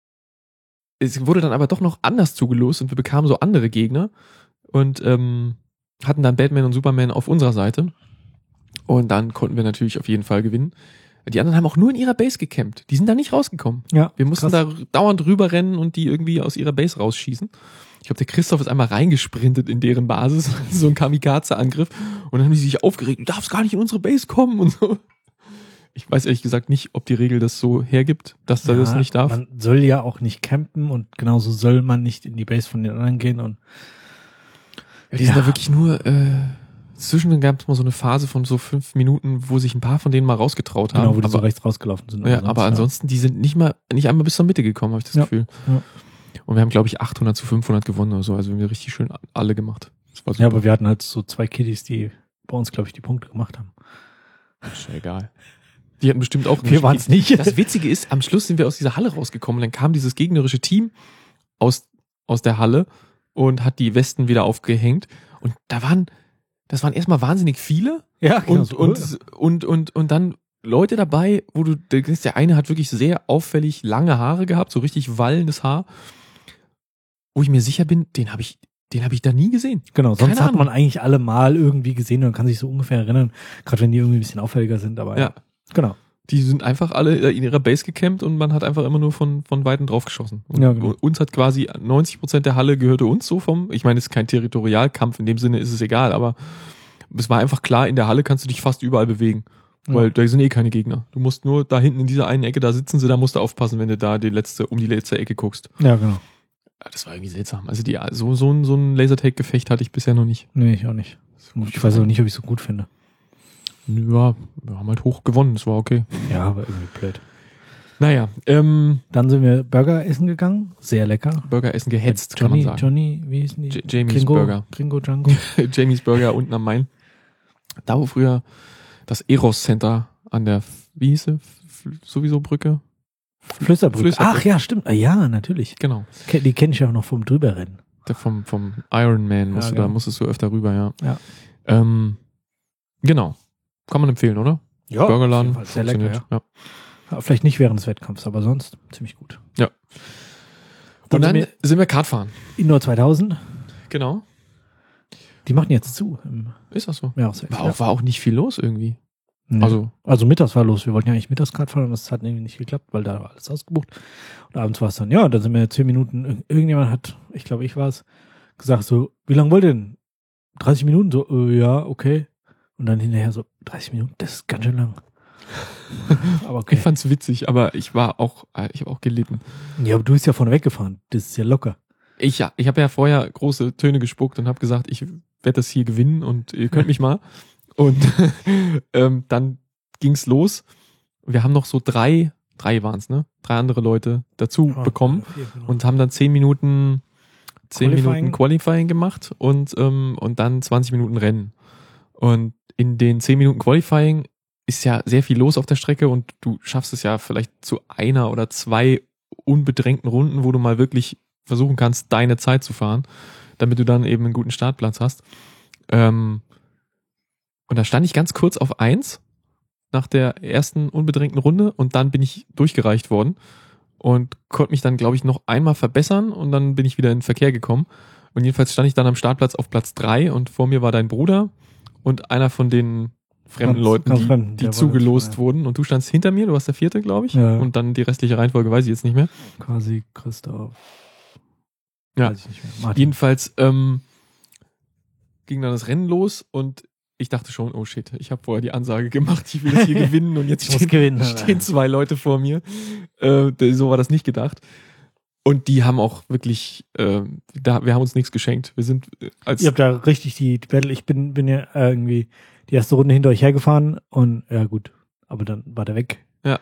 es wurde dann aber doch noch anders zugelost und wir bekamen so andere Gegner und ähm, hatten dann Batman und Superman auf unserer Seite. Und dann konnten wir natürlich auf jeden Fall gewinnen. Die anderen haben auch nur in ihrer Base gecampt. Die sind da nicht rausgekommen. Ja, Wir mussten krass. da dauernd rüberrennen und die irgendwie aus ihrer Base rausschießen. Ich glaube, der Christoph ist einmal reingesprintet in deren Basis, so ein Kamikaze-Angriff. Und dann haben die sich aufgeregt, du darfst gar nicht in unsere Base kommen und so. Ich weiß ehrlich gesagt nicht, ob die Regel das so hergibt, dass er Ja, das nicht darf. Man soll ja auch nicht campen und genauso soll man nicht in die Base von den anderen gehen. Und Ja, die sind Ja. da wirklich nur, äh, zwischendrin gab es mal so eine Phase von so fünf Minuten, wo sich ein paar von denen mal rausgetraut haben. genau, wo die so aber, rechts rausgelaufen sind. ja, aber ansonsten, die sind nicht mal, nicht einmal bis zur Mitte gekommen, habe ich das Ja. Gefühl. Ja. Und wir haben, glaube ich, achthundert zu fünfhundert gewonnen oder so. Also wir haben richtig schön alle gemacht. Das war super. Ja, aber wir hatten halt so zwei Kiddies, die bei uns, glaube ich, die Punkte gemacht haben. Ist ja egal. Die hatten bestimmt auch Wir waren es nicht. Das Witzige ist, am Schluss sind wir aus dieser Halle rausgekommen. Dann kam dieses gegnerische Team aus, aus der Halle und hat die Westen wieder aufgehängt. Und da waren, das waren erstmal wahnsinnig viele. Ja, genau. Und, so, und, und, und, und dann Leute dabei, wo du denkst, der eine hat wirklich sehr auffällig lange Haare gehabt, so richtig wallendes Haar. Wo ich mir sicher bin, den habe ich, den habe ich da nie gesehen. Genau, sonst Keine hat Ahnung. man eigentlich alle mal irgendwie gesehen und kann sich so ungefähr erinnern, gerade wenn die irgendwie ein bisschen auffälliger sind, aber Ja. genau. Die sind einfach alle in ihrer Base gecampt und man hat einfach immer nur von, von Weitem drauf geschossen. Und Ja, genau. uns hat quasi neunzig Prozent der Halle gehörte uns so vom, ich meine, es ist kein Territorialkampf, in dem Sinne ist es egal, aber es war einfach klar, in der Halle kannst du dich fast überall bewegen. Weil Ja. da sind eh keine Gegner. Du musst nur da hinten in dieser einen Ecke, da sitzen sie, da musst du aufpassen, wenn du da die letzte, um die letzte Ecke guckst. Ja, genau. Ja, das war irgendwie seltsam. Also die, so, so, ein- so ein Lasertag-Gefecht hatte ich bisher noch nicht. Nee, ich auch nicht. Ich weiß aber nicht, ob ich es so gut finde. Ja, wir haben halt hoch gewonnen, das war okay. Ja, aber irgendwie blöd. Naja, ähm, Dann sind wir Burger essen gegangen. Sehr lecker. Burger essen gehetzt, Johnny, kann man sagen. Johnny, wie hießen die? J- Jamie's Gringo, Burger. Gringo Django. Jamie's Burger unten am Main. Da wo früher das Eros Center an der, wie hieß sie? F- sowieso Brücke? Flüsterbrücke. Flüsterbrücke. Ach ja, stimmt. Ah, ja, natürlich. Genau. Ke- Die kenne ich ja auch noch vom Drüberrennen. Der vom, vom Iron Man musst Ja, du da, genau. musstest du öfter rüber, ja. Ja. Ähm, genau. Kann man empfehlen, oder? Ja, Burgerladen. auf jeden Fall sehr lecker, funktioniert, ja. Ja, vielleicht nicht während des Wettkampfs, aber sonst ziemlich gut. Ja. Dann Und dann sind wir sind wir Kartfahren. Indoor zweitausend. Genau. Die machen jetzt zu im Ist das so? Jahreswechsel. War auch, war auch nicht viel los irgendwie. Nee. Also, Also mittags war los. Wir wollten ja eigentlich Mittagskart fahren und das hat irgendwie nicht geklappt, weil da war alles ausgebucht. Und abends war es dann, ja, da sind wir zehn Minuten. Ir- Irgendjemand hat, ich glaube, ich war es, gesagt so, wie lange wollt ihr denn? dreißig Minuten? So, äh, ja, okay. Und dann hinterher so, dreißig Minuten, das ist ganz schön lang. Aber okay. ich fand's witzig, aber ich war auch, äh, ich habe auch gelitten. Ja, aber du bist ja vorne weggefahren. Das ist ja locker. Ich, ja, ich habe ja vorher große Töne gespuckt und habe gesagt, ich werde das hier gewinnen und ihr könnt mich mal. Und ähm, dann ging's los. Wir haben noch so drei, drei waren's, ne? Drei andere Leute dazu Ja, bekommen vier, genau. und haben dann zehn Minuten, zehn Qualifying. Minuten Qualifying gemacht und ähm, und dann zwanzig Minuten Rennen. Und in den zehn Minuten Qualifying ist ja sehr viel los auf der Strecke und du schaffst es ja vielleicht zu einer oder zwei unbedrängten Runden, wo du mal wirklich versuchen kannst, deine Zeit zu fahren, damit du dann eben einen guten Startplatz hast. Ähm, und da stand ich ganz kurz auf eins nach der ersten unbedrängten Runde und dann bin ich durchgereicht worden und konnte mich dann, glaube ich, noch einmal verbessern und dann bin ich wieder in den Verkehr gekommen. Und jedenfalls stand ich dann am Startplatz auf Platz drei und vor mir war dein Bruder und einer von den fremden Ganz- Leuten, ganz die, fremd, die der war zugelost das, ja. wurden. Und du standst hinter mir, du warst der Vierte, glaube ich. Ja. Und dann die restliche Reihenfolge weiß ich jetzt nicht mehr. Quasi Christoph. Ja. Weiß ich nicht mehr. Martin. Jedenfalls ähm, ging dann das Rennen los und ich dachte schon, oh shit, ich habe vorher die Ansage gemacht, ich will das hier gewinnen und jetzt Ich muss stehen, gewinnen. stehen zwei Leute vor mir. Äh, so war das nicht gedacht. Und die haben auch wirklich, äh, da, wir haben uns nichts geschenkt. Wir sind äh, als Ihr habt da richtig die, die Battle. Ich bin, bin ja äh, irgendwie die erste Runde hinter euch hergefahren und ja gut, aber dann war der weg.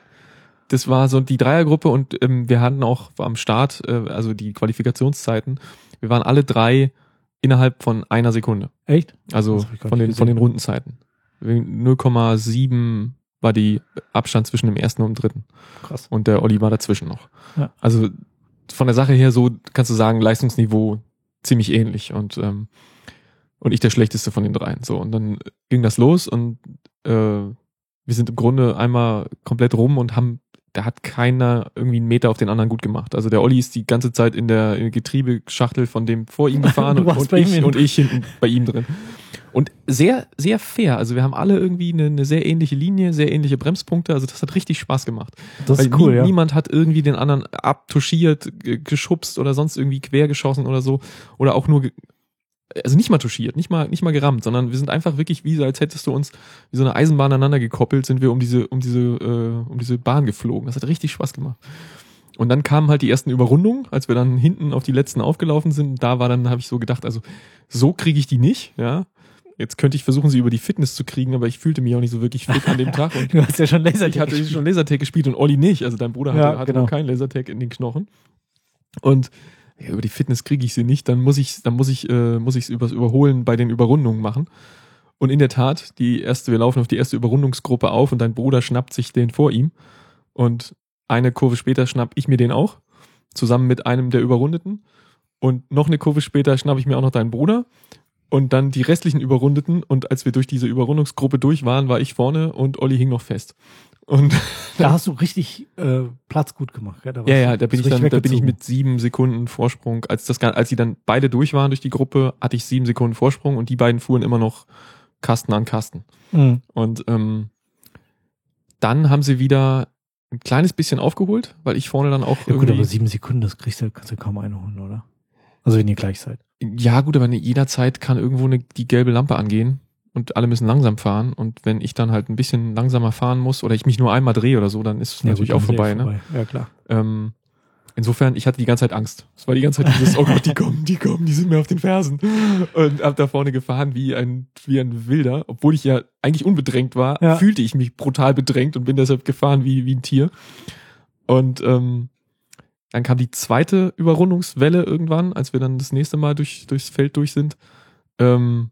das war so die Dreiergruppe und ähm, wir hatten auch am Start, äh, also die Qualifikationszeiten, wir waren alle drei innerhalb von einer Sekunde. Echt? Also Das hab ich gar von nicht den, von den gesehen. Rundenzeiten. null Komma sieben war die Abstand zwischen dem ersten und dem dritten. Krass. Und der Olli war dazwischen noch. Ja. Also von der Sache her so, kannst du sagen, Leistungsniveau ziemlich ähnlich und ähm, und ich der schlechteste von den dreien. So, und dann ging das los und äh, wir sind im Grunde einmal komplett rum und haben, da hat keiner irgendwie einen Meter auf den anderen gut gemacht. Also der Olli ist die ganze Zeit in der, in der Getriebeschachtel von dem vor ihm gefahren Du und, warst und, bei ihm ich, hin. und ich hinten bei ihm drin. Und sehr, sehr fair. Also wir haben alle irgendwie eine, eine sehr ähnliche Linie, sehr ähnliche Bremspunkte. Also das hat richtig Spaß gemacht. Das Weil ist cool, nie, ja. niemand hat irgendwie den anderen abtuschiert, g- geschubst oder sonst irgendwie quer geschossen oder so. Oder auch nur, ge- also nicht mal touchiert, nicht mal, nicht mal gerammt, sondern wir sind einfach wirklich wie, so, als hättest du uns wie so eine Eisenbahn aneinander gekoppelt, sind wir um diese, um diese, äh, um diese Bahn geflogen. Das hat richtig Spaß gemacht. Und dann kamen halt die ersten Überrundungen, als wir dann hinten auf die letzten aufgelaufen sind. Da war dann, habe ich so gedacht, also so kriege ich die nicht, ja. Jetzt könnte ich versuchen, sie über die Fitness zu kriegen, aber ich fühlte mich auch nicht so wirklich fit an dem Tag. Und Du hast ja schon Lasertag ich hatte gespielt. schon Lasertag gespielt und Olli nicht. Also dein Bruder hatte, Ja, hatte genau. noch keinen Lasertag in den Knochen. Und ja, über die Fitness kriege ich sie nicht. Dann muss ich, dann muss ich, äh, muss ich es übers Überholen bei den Überrundungen machen. Und in der Tat, die erste, wir laufen auf die erste Überrundungsgruppe auf und dein Bruder schnappt sich den vor ihm. Und eine Kurve später schnapp ich mir den auch, zusammen mit einem der Überrundeten. Und noch eine Kurve später schnapp ich mir auch noch deinen Bruder. Und dann die restlichen Überrundeten. Und als wir durch diese Überrundungsgruppe durch waren, war ich vorne und Olli hing noch fest. Und Da hast du richtig äh, Platz gut gemacht. Gell? Da warst ja, du- ja, da bin bist ich dann, richtig da bin ich weggezogen. mit sieben Sekunden Vorsprung. Als das, als sie dann beide durch waren durch die Gruppe, hatte ich sieben Sekunden Vorsprung und die beiden fuhren immer noch Kasten an Kasten. Mhm. Und ähm, dann haben sie wieder ein kleines bisschen aufgeholt, weil ich vorne dann auch Ja gut, irgendwie. aber sieben Sekunden, das kriegst du, kannst du kaum einholen, oder? Also wenn ihr gleich seid. Ja, gut, aber jederzeit kann irgendwo eine, die gelbe Lampe angehen und alle müssen langsam fahren. Und wenn ich dann halt ein bisschen langsamer fahren muss oder ich mich nur einmal drehe oder so, dann ist es Ja, natürlich gut, auch dann ist eh vorbei, ne? Ja, klar. Ähm, insofern, ich hatte die ganze Zeit Angst. Es war die ganze Zeit dieses, oh Gott, die kommen, die kommen, die sind mir auf den Fersen. Und hab da vorne gefahren wie ein, wie ein Wilder. Obwohl ich ja eigentlich unbedrängt war, Ja. fühlte ich mich brutal bedrängt und bin deshalb gefahren wie, wie ein Tier. Und ähm, dann kam die zweite Überrundungswelle irgendwann, als wir dann das nächste Mal durch, durchs Feld durch sind. Ähm,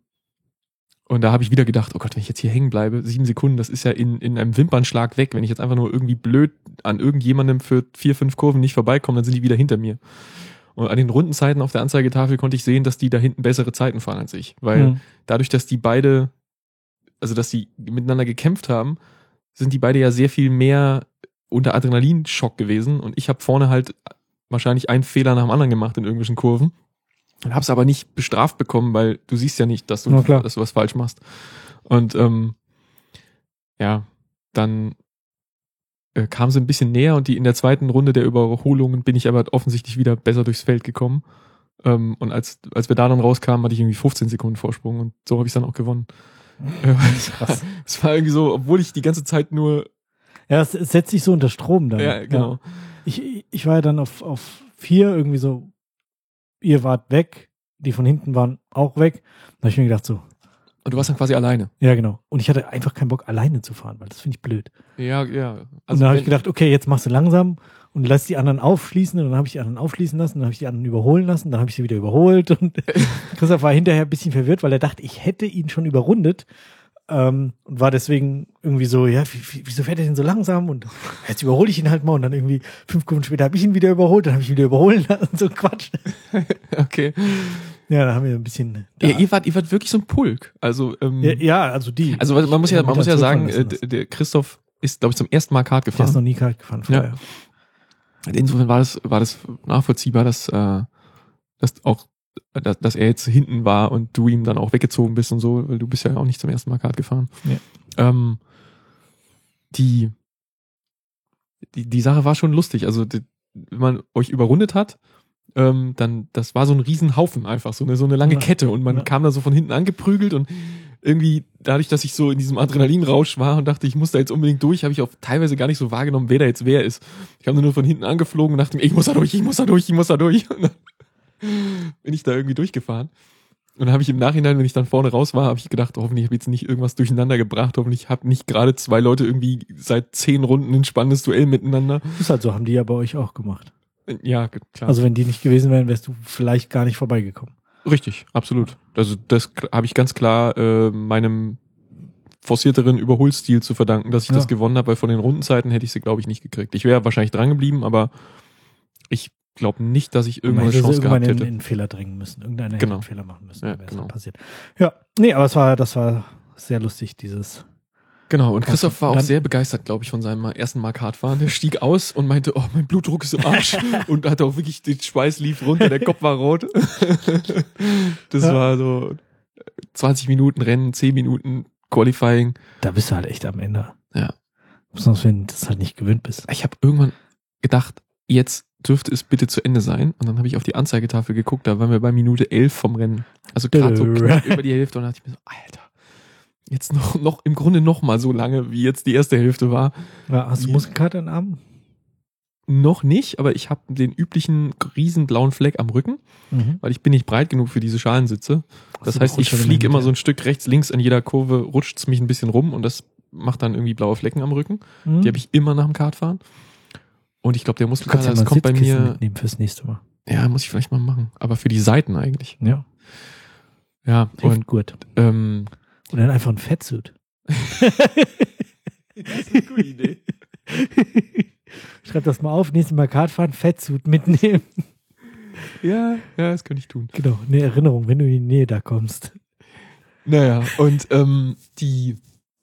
und da habe ich wieder gedacht, oh Gott, wenn ich jetzt hier hängen bleibe, sieben Sekunden, das ist ja in, in einem Wimpernschlag weg. Wenn ich jetzt einfach nur irgendwie blöd an irgendjemandem für vier, fünf Kurven nicht vorbeikomme, dann sind die wieder hinter mir. Und an den Rundenzeiten auf der Anzeigetafel konnte ich sehen, dass die da hinten bessere Zeiten fahren als ich. Weil Mhm. dadurch, dass die beide, also dass die miteinander gekämpft haben, sind die beide ja sehr viel mehr unter Adrenalinschock gewesen. Und ich habe vorne halt wahrscheinlich einen Fehler nach dem anderen gemacht in irgendwelchen Kurven. Und hab's aber nicht bestraft bekommen, weil du siehst ja nicht, dass du, Na klar. dass du was falsch machst. Und ähm, ja, dann äh, kam sie ein bisschen näher und die in der zweiten Runde der Überholungen bin ich aber offensichtlich wieder besser durchs Feld gekommen. Ähm, und als, als wir da dann rauskamen, hatte ich irgendwie fünfzehn Sekunden Vorsprung und so habe ich dann auch gewonnen. Ja, Krass. es war irgendwie so, obwohl ich die ganze Zeit nur, Ja, es, es setzt sich so unter Strom dann. ja, genau. Ich, ich war ja dann auf, auf vier irgendwie so, ihr wart weg, die von hinten waren auch weg. Da habe ich mir gedacht so, Und du warst dann quasi alleine. ja genau. Und ich hatte einfach keinen Bock alleine zu fahren, weil das finde ich blöd. Ja, ja. und Also dann habe ich wenn- gedacht, okay, jetzt machst du langsam und lass die anderen aufschließen. Und dann habe ich die anderen aufschließen lassen, dann habe ich die anderen überholen lassen, dann habe ich sie wieder überholt. Und Christoph war hinterher ein bisschen verwirrt, weil er dachte, ich hätte ihn schon überrundet. Ähm, und war deswegen irgendwie so, ja, wie, wie, wieso fährt er denn so langsam? Und jetzt überhole ich ihn halt mal und dann irgendwie fünf Kurven später habe ich ihn wieder überholt, dann habe ich ihn wieder überholen lassen und so Quatsch. Okay. Ja, da haben wir ein bisschen. Ja, ihr wart, ihr wart wirklich so ein Pulk. Also, ähm, ja, ja, also die. Also man muss ja, man muss ja sagen, äh, der, der Christoph ist, glaube ich, zum ersten Mal Kart gefahren. Der ist noch nie Kart gefahren vorher. Ja. Insofern war das, war das nachvollziehbar, dass, äh, dass auch, dass, dass er jetzt hinten war und du ihm dann auch weggezogen bist und so, weil du bist ja auch nicht zum ersten Mal Kart gefahren. Ja. Ähm, die, die, die Sache war schon lustig. Also, die, wenn man euch überrundet hat, ähm, dann, das war so ein Riesenhaufen einfach, so eine, so eine lange Ja. Kette und man Ja. kam da so von hinten angeprügelt und irgendwie dadurch, dass ich so in diesem Adrenalinrausch war und dachte, ich muss da jetzt unbedingt durch, habe ich auch teilweise gar nicht so wahrgenommen, wer da jetzt wer ist. Ich kam nur von hinten angeflogen und dachte mir, ich muss da durch, ich muss da durch, ich muss da durch. Und dann bin ich da irgendwie durchgefahren. Und dann habe ich im Nachhinein, wenn ich dann vorne raus war, habe ich gedacht, hoffentlich habe ich jetzt nicht irgendwas durcheinander gebracht, hoffentlich habe nicht gerade zwei Leute irgendwie seit zehn Runden ein spannendes Duell miteinander. Das ist halt so, haben die ja bei euch auch gemacht. Ja, klar. Also wenn die nicht gewesen wären, wärst du vielleicht gar nicht vorbeigekommen. Richtig, absolut. Also das habe ich ganz klar äh, meinem forcierteren Überholstil zu verdanken, dass ich Ja. das gewonnen habe, weil von den Rundenzeiten hätte ich sie, glaube ich, nicht gekriegt. Ich wäre wahrscheinlich dran geblieben, aber ich glaube nicht, dass ich irgendwo Man eine hätte Chance irgendwann gehabt in, hätte. in einen Fehler drängen müssen. Irgendeiner Genau. hätte einen Fehler machen müssen. Ja, dann wäre es genau. dann passiert. Ja, nee, aber es war, das war sehr lustig, dieses. Genau, und Christoph war auch Dann- sehr begeistert, glaube ich, von seinem ersten Mal Kartfahren. Der stieg aus und meinte, oh, mein Blutdruck ist im Arsch. Und hatte auch wirklich, der Schweiß lief runter, der Kopf war rot. Das Ja. war so zwanzig Minuten Rennen, zehn Minuten Qualifying. Da bist du halt echt am Ende. Ja. Besonders wenn du das halt nicht gewöhnt bist. Ich habe irgendwann gedacht, jetzt dürfte es bitte zu Ende sein. Und dann habe ich auf die Anzeigetafel geguckt, da waren wir bei Minute elf vom Rennen. Also gerade so knapp über die Hälfte. Und dann dachte ich mir so, Alter, jetzt noch, noch im Grunde noch mal so lange, wie jetzt die erste Hälfte war. Ja, hast du Wie- Muskelkater im Arm? Noch nicht, aber ich habe den üblichen riesen blauen Fleck am Rücken, Mhm. weil ich bin nicht breit genug für diese Schalensitze. Das Also, heißt, du ich rutschst fliege immer immer so ein Stück rechts, links in jeder Kurve, rutscht es mich ein bisschen rum und das macht dann irgendwie blaue Flecken am Rücken. Mhm. Die habe ich immer nach dem Kartfahren. Und ich glaube, der Du kannst Muskelkater, ja das mal kommt bei Sitzkissen mir, mitnehmen fürs nächste Mal. ja, muss ich vielleicht mal machen. Aber für die Seiten eigentlich. Ja, Ja, hilft und gut. ähm, Und dann einfach ein Fettsuit. das ist eine gute Idee. Schreib das mal auf, nächstes Mal Kartfahren, Fettsuit mitnehmen. Ja, ja, das könnte ich tun. Genau, eine Erinnerung, wenn du in die Nähe da kommst. Naja, und ähm, die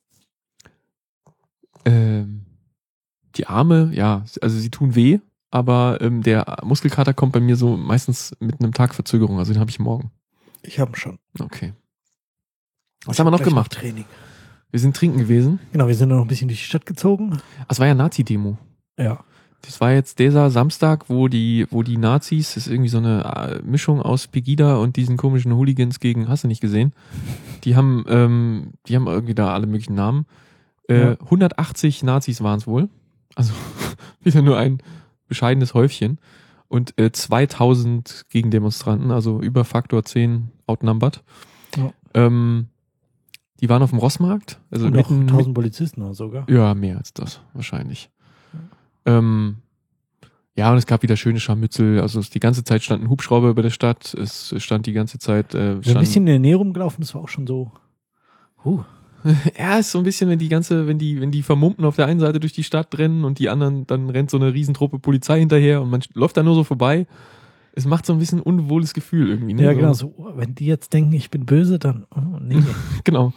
ähm, die Arme, ja, also sie tun weh, aber ähm, der Muskelkater kommt bei mir so meistens mit einem Tag Verzögerung, also den habe ich morgen. Ich habe schon. Okay. Was haben wir noch gemacht? Training. Wir sind trinken gewesen. Genau, wir sind noch ein bisschen durch die Stadt gezogen. Es war ja Nazi-Demo. Ja. Das war jetzt dieser Samstag, wo die, wo die Nazis, das ist irgendwie so eine äh, Mischung aus Pegida und diesen komischen Hooligans gegen, hast du nicht gesehen? Die haben, ähm, die haben irgendwie da alle möglichen Namen. Äh, Ja. hundertachtzig Nazis waren es wohl. Also wieder nur ein bescheidenes Häufchen. Und äh, zweitausend Gegendemonstranten, also über Faktor zehn outnumbered. Ja. Ähm, die waren auf dem Rossmarkt. Also Und noch mitten, tausend Polizisten oder sogar. ja, mehr als das, wahrscheinlich. Ähm, ja, und es gab wieder schöne Scharmützel. Also es, die ganze Zeit stand ein Hubschrauber über der Stadt. Es stand die ganze Zeit. Äh, Wir sind ein stand, bisschen in der Nähe rumgelaufen, das war auch schon so. Huh. ja, ist so ein bisschen, wenn die ganze, wenn die, wenn die Vermummten auf der einen Seite durch die Stadt rennen und die anderen, dann rennt so eine Riesentruppe Polizei hinterher und man läuft da nur so vorbei. Es macht so ein bisschen ein unwohles Gefühl irgendwie. Ne? Ja, so, genau. So, oh, wenn die jetzt denken, ich bin böse, dann. Oh, nee. Genau.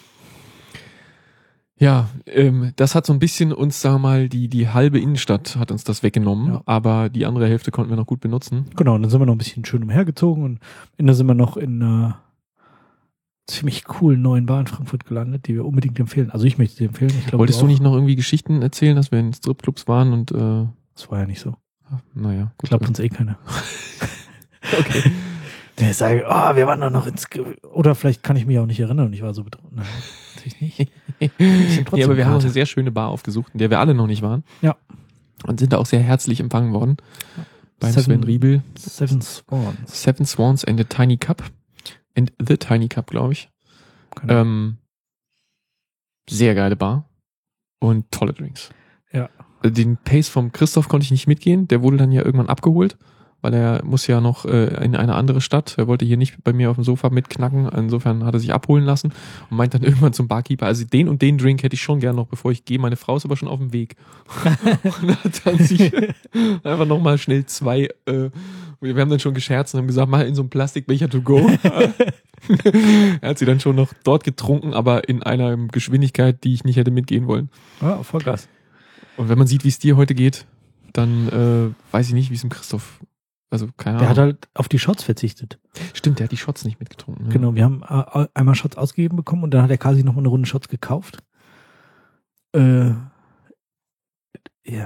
Ja, ähm, das hat so ein bisschen uns, sagen wir mal, die, die halbe Innenstadt hat uns das weggenommen, Ja. aber die andere Hälfte konnten wir noch gut benutzen. Genau, und dann sind wir noch ein bisschen schön umhergezogen und am Ende sind wir noch in einer ziemlich coolen neuen Bar in Frankfurt gelandet, die wir unbedingt empfehlen. Also ich möchte sie empfehlen. Ich glaube, Wolltest du auch. nicht noch irgendwie Geschichten erzählen, dass wir in Stripclubs waren und äh, Das war ja nicht so. naja, gut. Glaubt uns eh keiner. Okay. Der sagt, oh, wir waren da noch ins... Ge Oder vielleicht kann ich mich auch nicht erinnern und ich war so betrunken. Nein, natürlich nicht. sind trotzdem Ja, aber wir haben uns Kater. eine sehr schöne Bar aufgesucht, in der wir alle noch nicht waren. Ja. Und sind da auch sehr herzlich empfangen worden. Beim Seven- Sven Riebel. Seven Swans. Seven Swans and a Tiny Cup. And the Tiny Cup, glaube ich. Keine Ahnung. Ähm, sehr geile Bar. Und tolle Drinks. Ja. Den Pace vom Christoph konnte ich nicht mitgehen. Der wurde dann ja irgendwann abgeholt, weil er muss ja noch äh, in eine andere Stadt. Er wollte hier nicht bei mir auf dem Sofa mitknacken. Insofern hat er sich abholen lassen und meint dann irgendwann zum Barkeeper, also den und den Drink hätte ich schon gern noch, bevor ich gehe. Meine Frau ist aber schon auf dem Weg. Und hat dann sich einfach nochmal schnell zwei äh, Wir haben dann schon gescherzt und haben gesagt, mal in so einem Plastikbecher to go. Er hat sie dann schon noch dort getrunken, aber in einer Geschwindigkeit, die ich nicht hätte mitgehen wollen. Ja, voll krass. Und wenn man sieht, wie es dir heute geht, dann äh, weiß ich nicht, wie es dem Christoph, also keine Ahnung. Der hat halt auf die Shots verzichtet. Stimmt, der hat die Shots nicht mitgetrunken. Ne? Genau, wir haben äh, einmal Shots ausgegeben bekommen und dann hat der Kasi noch mal eine Runde Shots gekauft. Äh, ja.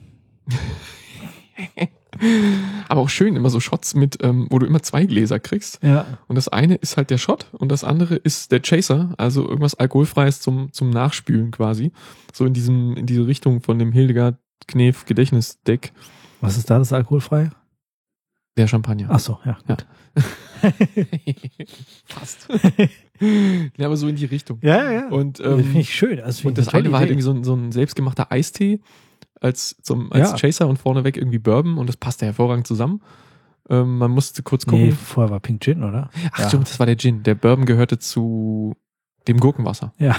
Aber auch schön, immer so Shots mit, ähm, wo du immer zwei Gläser kriegst. Ja. Und das eine ist halt der Shot und das andere ist der Chaser, also irgendwas Alkoholfreies zum, zum Nachspülen quasi. So in diesem, in diese Richtung von dem Hildegard Knef Gedächtnisdeck. Was ist da, das alkoholfrei? Der Champagner. Ach so, ja. Ja. Fast. Ja, aber so in die Richtung. Ja, ja. Und, das ähm, finde ich schön. Das find und ich das eine eine tolle war halt Idee. irgendwie so ein, so ein selbstgemachter Eistee als, zum, als Ja. Chaser und vorneweg irgendwie Bourbon und das passte hervorragend zusammen. Ähm, man musste kurz gucken. Nee, vorher war Pink Gin, oder? Ach ja. stimmt, das war der Gin. Der Bourbon gehörte zu dem Gurkenwasser. Ja.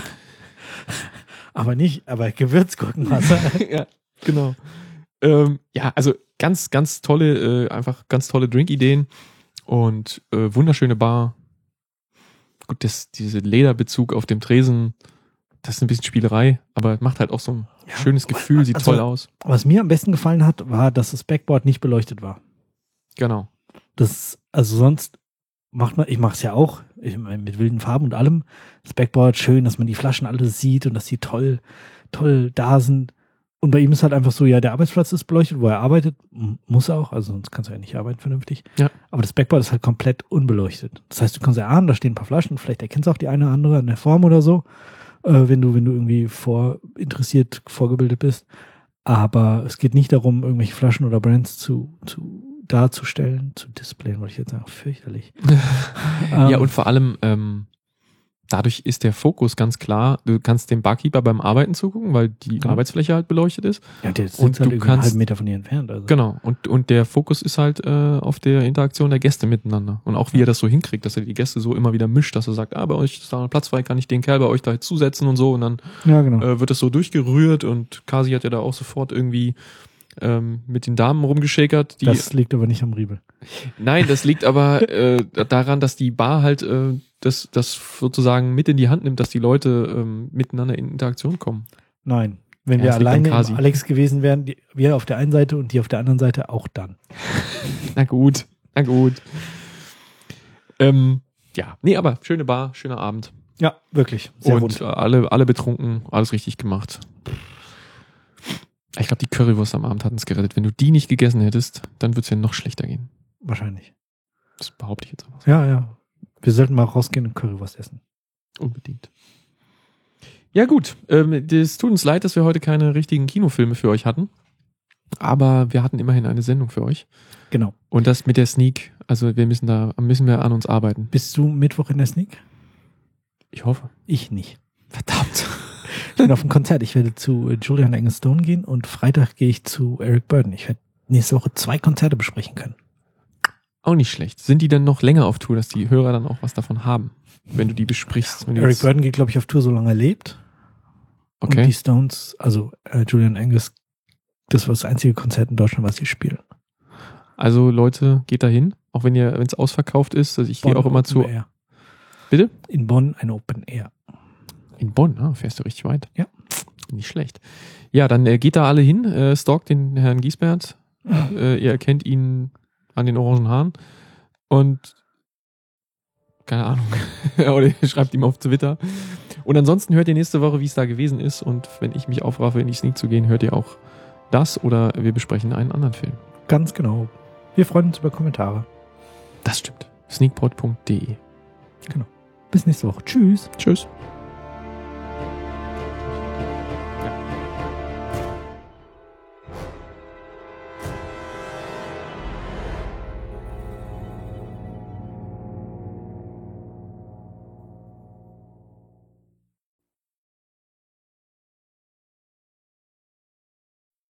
Aber nicht, aber Gewürzgurkenwasser. Ja, genau. Ähm, ja, also ganz, ganz tolle, äh, einfach ganz tolle Drinkideen und äh, wunderschöne Bar. Gut, das, diese Lederbezug auf dem Tresen, das ist ein bisschen Spielerei, aber macht halt auch so ein Ja, schönes Gefühl, sieht also, toll aus. Was mir am besten gefallen hat, war, dass das Backboard nicht beleuchtet war. Genau. Das, also sonst macht man, ich mache es ja auch, ich meine, mit wilden Farben und allem. Das Backboard schön, dass man die Flaschen alle sieht und dass die toll, toll da sind. Und bei ihm ist halt einfach so, ja, der Arbeitsplatz ist beleuchtet, wo er arbeitet, M- muss er auch, also sonst kannst du ja nicht arbeiten vernünftig. Ja. Aber das Backboard ist halt komplett unbeleuchtet. Das heißt, du kannst erahnen, da stehen ein paar Flaschen, vielleicht erkennst du auch die eine oder andere an der Form oder so, äh, wenn du, wenn du irgendwie vorinteressiert, vorgebildet bist. Aber es geht nicht darum, irgendwelche Flaschen oder Brands zu, zu darzustellen, zu displayen, wollte ich jetzt sagen, fürchterlich. Ja, Ähm, und vor allem, ähm, dadurch ist der Fokus ganz klar, du kannst dem Barkeeper beim Arbeiten zugucken, weil die Ja. Arbeitsfläche halt beleuchtet ist. Ja, der sitzt und halt du irgendwie einen kannst- halben Meter von dir entfernt. Also. Genau, und, und der Fokus ist halt äh, auf der Interaktion der Gäste miteinander. Und auch wie er das so hinkriegt, dass er die Gäste so immer wieder mischt, dass er sagt, ah, bei euch ist da ein Platz frei, kann ich den Kerl bei euch da jetzt zusetzen und so. Und dann Ja, genau. äh, wird das so durchgerührt und Kasi hat ja da auch sofort irgendwie ähm, mit den Damen rumgeschäkert. Die, Das liegt aber nicht am Riebel. Nein, das liegt aber äh, daran, dass die Bar halt äh, das, das sozusagen mit in die Hand nimmt, dass die Leute ähm, miteinander in Interaktion kommen. Nein. Wenn Ja, wir das liegt am alleine Kasi. im Alex gewesen wären, die, wir auf der einen Seite und die auf der anderen Seite auch dann. Na gut, na gut. Ähm, ja, nee, aber schöne Bar, schöner Abend. Ja, wirklich. Sehr und rund. äh, alle, alle betrunken, alles richtig gemacht. Ich glaube, die Currywurst am Abend hat uns gerettet. Wenn du die nicht gegessen hättest, dann würde es ja noch schlechter gehen. Wahrscheinlich. Das behaupte ich jetzt einfach. Ja, ja. Wir sollten mal rausgehen und Currywurst essen. Unbedingt. Ja gut, ähm, es tut uns leid, dass wir heute keine richtigen Kinofilme für euch hatten. Aber wir hatten immerhin eine Sendung für euch. Genau. Und das mit der Sneak, also wir müssen da, müssen wir an uns arbeiten. Bist du Mittwoch in der Sneak? Ich hoffe. Ich nicht. Verdammt. Ich bin auf einem Konzert. Ich werde zu äh, Julian Engstone gehen und Freitag gehe ich zu Eric Burden. Ich werde nächste Woche zwei Konzerte besprechen können. Auch nicht schlecht. Sind die denn noch länger auf Tour, dass die Hörer dann auch was davon haben, wenn du die besprichst? Wenn du Eric jetzt- Burden geht, glaube ich, auf Tour, solange er lebt. Und die Okay. Stones, also äh, Julian Angus, das war das einzige Konzert in Deutschland, was sie spielen. Also Leute, geht da hin, auch wenn ihr, wenn es ausverkauft ist. Also ich gehe Bonn auch immer Open zu. Air. Bitte? In Bonn ein Open Air. In Bonn, ah, fährst du richtig weit. Ja. Nicht schlecht. Ja, dann äh, geht da alle hin, äh, stalkt den Herrn Giesbert. Äh, ihr erkennt ihn an den orangen Haaren. Und keine Ahnung. Oder ihr schreibt ihm auf Twitter. Und ansonsten hört ihr nächste Woche, wie es da gewesen ist. Und wenn ich mich aufraffe, in die Sneak zu gehen, hört ihr auch das oder wir besprechen einen anderen Film. Ganz genau. Wir freuen uns über Kommentare. Das stimmt. sneakpod punkt de. Bis nächste Woche. Tschüss. Tschüss.